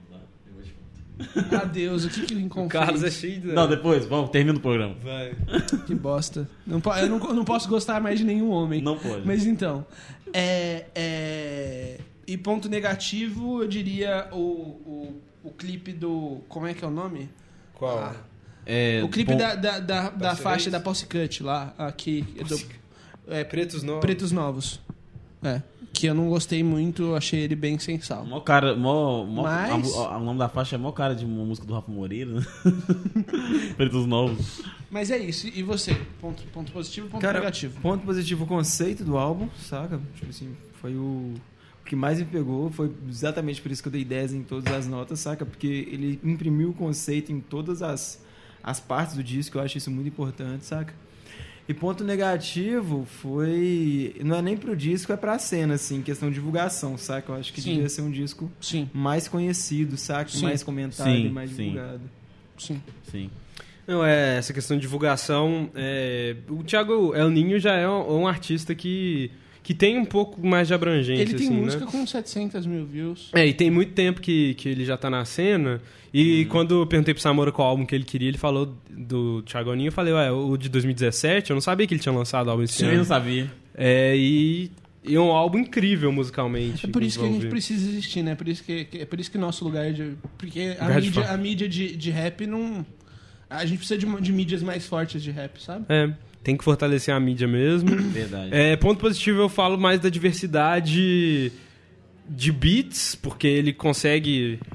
Adeus, o que que o Rincon o Carlos fez? é cheio de... Não, depois, vamos, termina o programa. Vai. Que bosta. Não, eu, não, eu não posso gostar mais de nenhum homem. Não pode. Mas então, é... é... E ponto negativo, eu diria o, o, o clipe do... Como é que é o nome? Qual? Ah, é, o clipe bom... da, da, da, da faixa da Posse Cut lá, aqui. Do, é, Pretos Novos. Pretos Novos. É. Que eu não gostei muito, achei ele bem sem sal. Mó cara, mó, mó, Mas... a, a, o nome da faixa é mó cara de uma música do Rafa Moreira, né? Pretos Novos. Mas é isso, e você? Ponto, ponto positivo, ponto cara, negativo? Ponto positivo, o conceito do álbum, saca? Tipo assim, foi o... O que mais me pegou foi exatamente por isso que eu dei dez em todas as notas, saca? Porque ele imprimiu o conceito em todas as, as partes do disco, eu acho isso muito importante, saca? E ponto negativo foi... Não é nem pro disco, é pra cena, assim, questão de divulgação, saca? Eu acho que sim. devia ser um disco sim. mais conhecido, saca? Sim. Mais comentado sim, e mais sim. divulgado. Sim. Sim. Não, é, essa questão de divulgação... É, o Thiago El Ninho já é um, um artista que... que tem um pouco mais de abrangência. Ele tem assim, música né? com setecentos mil views. É, e tem muito tempo que, que ele já tá na cena. E hum. quando eu perguntei pro Samora qual álbum que ele queria, ele falou do Thiago Aninho. Eu falei, ué, o de dois mil e dezessete, eu não sabia que ele tinha lançado álbum esse Sim, ano. eu não sabia. É, e, e é um álbum incrível musicalmente. É por isso que a gente precisa existir, né? Por isso que, é por isso que nosso lugar de... Porque a mídia, de a mídia de, de rap não... A gente precisa de, de mídias mais fortes de rap, sabe? É. Tem que fortalecer a mídia mesmo. Verdade. É, ponto positivo, eu falo mais da diversidade de beats, porque ele consegue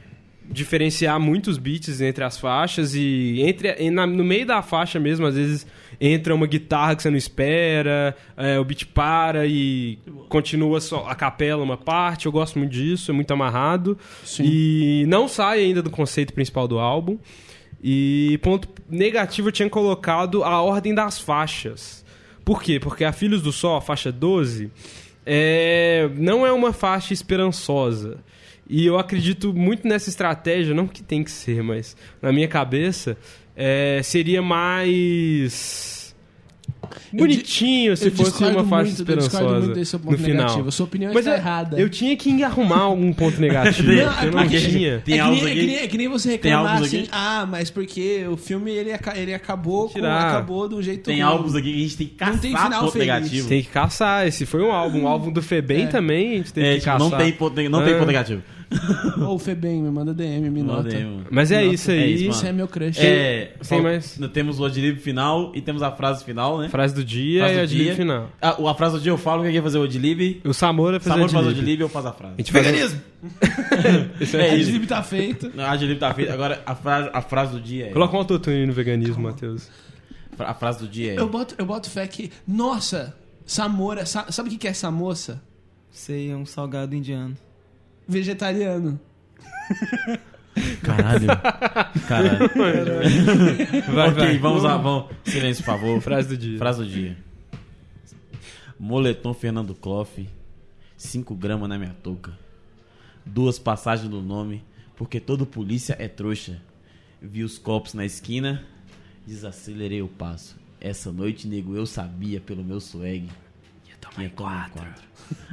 diferenciar muitos beats entre as faixas e, entre, e na, no meio da faixa mesmo, às vezes entra uma guitarra que você não espera, é, o beat para e continua só a capela uma parte. Eu gosto muito disso, é muito amarrado. Sim. E não sai ainda do conceito principal do álbum. E ponto negativo, eu tinha colocado a ordem das faixas. Por quê? Porque a Filhos do Sol, a faixa doze, é, não é uma faixa esperançosa. E eu acredito muito nessa estratégia, não que tem que ser, mas na minha cabeça é, seria mais bonitinho se eu fosse uma faixa muito, esperançosa eu muito desse seu ponto no final. negativo. A sua opinião mas está eu, errada. Eu tinha que arrumar algum ponto negativo. Não, eu não porque- tinha. Tem é, que álbuns nem, é, aqui? que nem, é que nem você Tem reclamar álbuns assim, aqui? ah, mas porque o filme ele, aca- ele acabou, com, Tirar. acabou do jeito Tem ruim. álbuns aqui que a gente tem que caçar Não tem final ponto feliz. negativo. Tem que caçar. Esse foi um álbum. O álbum do Febem É. também a gente teve É, que tipo, caçar. não tem ponto, não tem Ah. ponto negativo. Ô, Febem, me manda D M, me Não nota. tem, mano. Mas é Nota. isso É aí. isso, Isso é meu crush. É, Tem fal- mais? Temos o adlib final e temos a frase final, né? Frase do dia Frase e do a de dia. final. A, a frase do dia eu falo, quem quer fazer o adlib? O Samora fez Samor a faz o adlib. adlib e eu faço a frase. A gente faz Veganismo! Isso É A isso. Adlib tá feito. Não, a adlib tá feita. Agora, a frase, a frase do dia é... Coloca um autotune no veganismo, Matheus. A frase do dia é... Eu boto, eu boto fé que... Nossa, Samora... Sa- sabe o que que é essa moça? Sei, é um salgado indiano. Vegetariano. Caralho. Caralho. Vai, ok, vai. vamos lá. Vamos. Silêncio, por favor. Frase do dia. Frase do dia. Moletom Fernando Cloff. cinco gramas na minha touca. Duas passagens no nome. Porque todo polícia é trouxa. Vi os copos na esquina. Desacelerei o passo. Essa noite, nego, eu sabia pelo meu swag. Ia tomar quatro.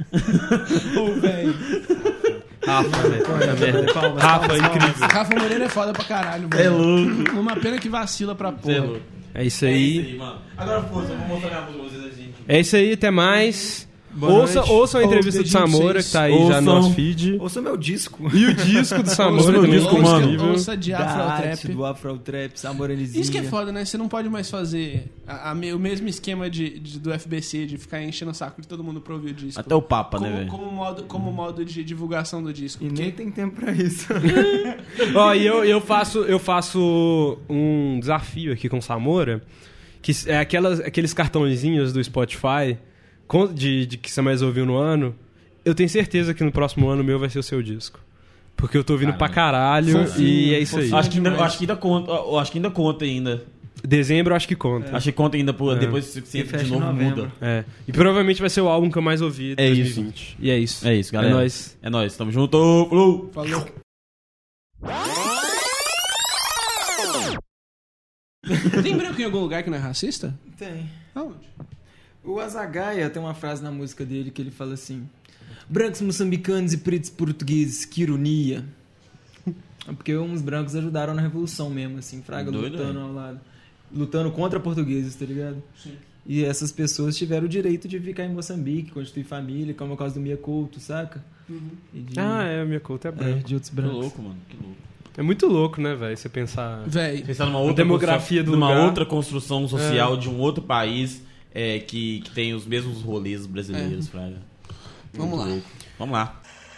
Ô, velho. Rafa, velho. Puta merda. Rafa, incrível. Rafa Moreira é foda pra caralho, É velho. louco. Uma pena que vacila pra Cê é porra. louco. É isso É aí. isso aí, mano. Agora, força, eu vou mostrar minha música pra vocês, gente. É isso aí, até mais. Boa Ouça, noite. ouçam a Ô, entrevista do beijinho pra Samora, vocês. que tá aí já no Ouçam. nosso feed. Ouça meu disco. E o disco do Samora Ouça meu também disco, ficou mano. incrível. Ouça de Da Afro arte, Trap. do Afro Trap, Samoranizinha. Isso que é foda, né? Você não pode mais fazer a- a me- o mesmo esquema de, de- do F B C, de ficar enchendo o saco de todo mundo pra ouvir o disco. Até o Papa, né, como, velho? como modo, como modo de divulgação do disco. E Porque nem tem tempo pra isso. Ó, e eu, eu, faço, eu faço um desafio aqui com o Samora, que é aquelas, aqueles cartõezinhos do Spotify com- de, de que você mais ouviu no ano. Eu tenho certeza que no próximo ano o meu vai ser o seu disco. Porque eu tô ouvindo pra caralho Fofinho, e é isso aí. fofinho. Acho que, ainda, demais. acho que ainda conta. eu Acho que ainda conta ainda. Dezembro eu acho que conta. Acho que conta ainda por, É. depois que você E entra fecha de em novo novembro. muda. É. E provavelmente vai ser o álbum que eu mais ouvi de É dois mil isso. e vinte. E é isso. É isso, galera. É nóis. É nóis, tamo junto. Falou. falou. Tem branco em algum lugar que não é racista? Tem. Aonde? O Azagaia tem uma frase na música dele que ele fala assim: brancos moçambicanos e pretos portugueses, que ironia. É porque uns brancos ajudaram na revolução mesmo, assim, Fraga Doido, lutando é? ao lado. Lutando contra portugueses, tá ligado? Sim. E essas pessoas tiveram o direito de ficar em Moçambique, constituir família, como é o caso do Mia Couto, saca? E de, Ah, é, a minha conta é é, branca. de outros Que brancos. louco, mano. Que louco. É muito louco, né, velho? Você pensar. Véi, Pensar numa outra demografia do construção- numa lugar. outra construção social de um outro país é, que, que tem os mesmos rolês brasileiros, Fraga. vamos Muito lá. louco. Vamos lá.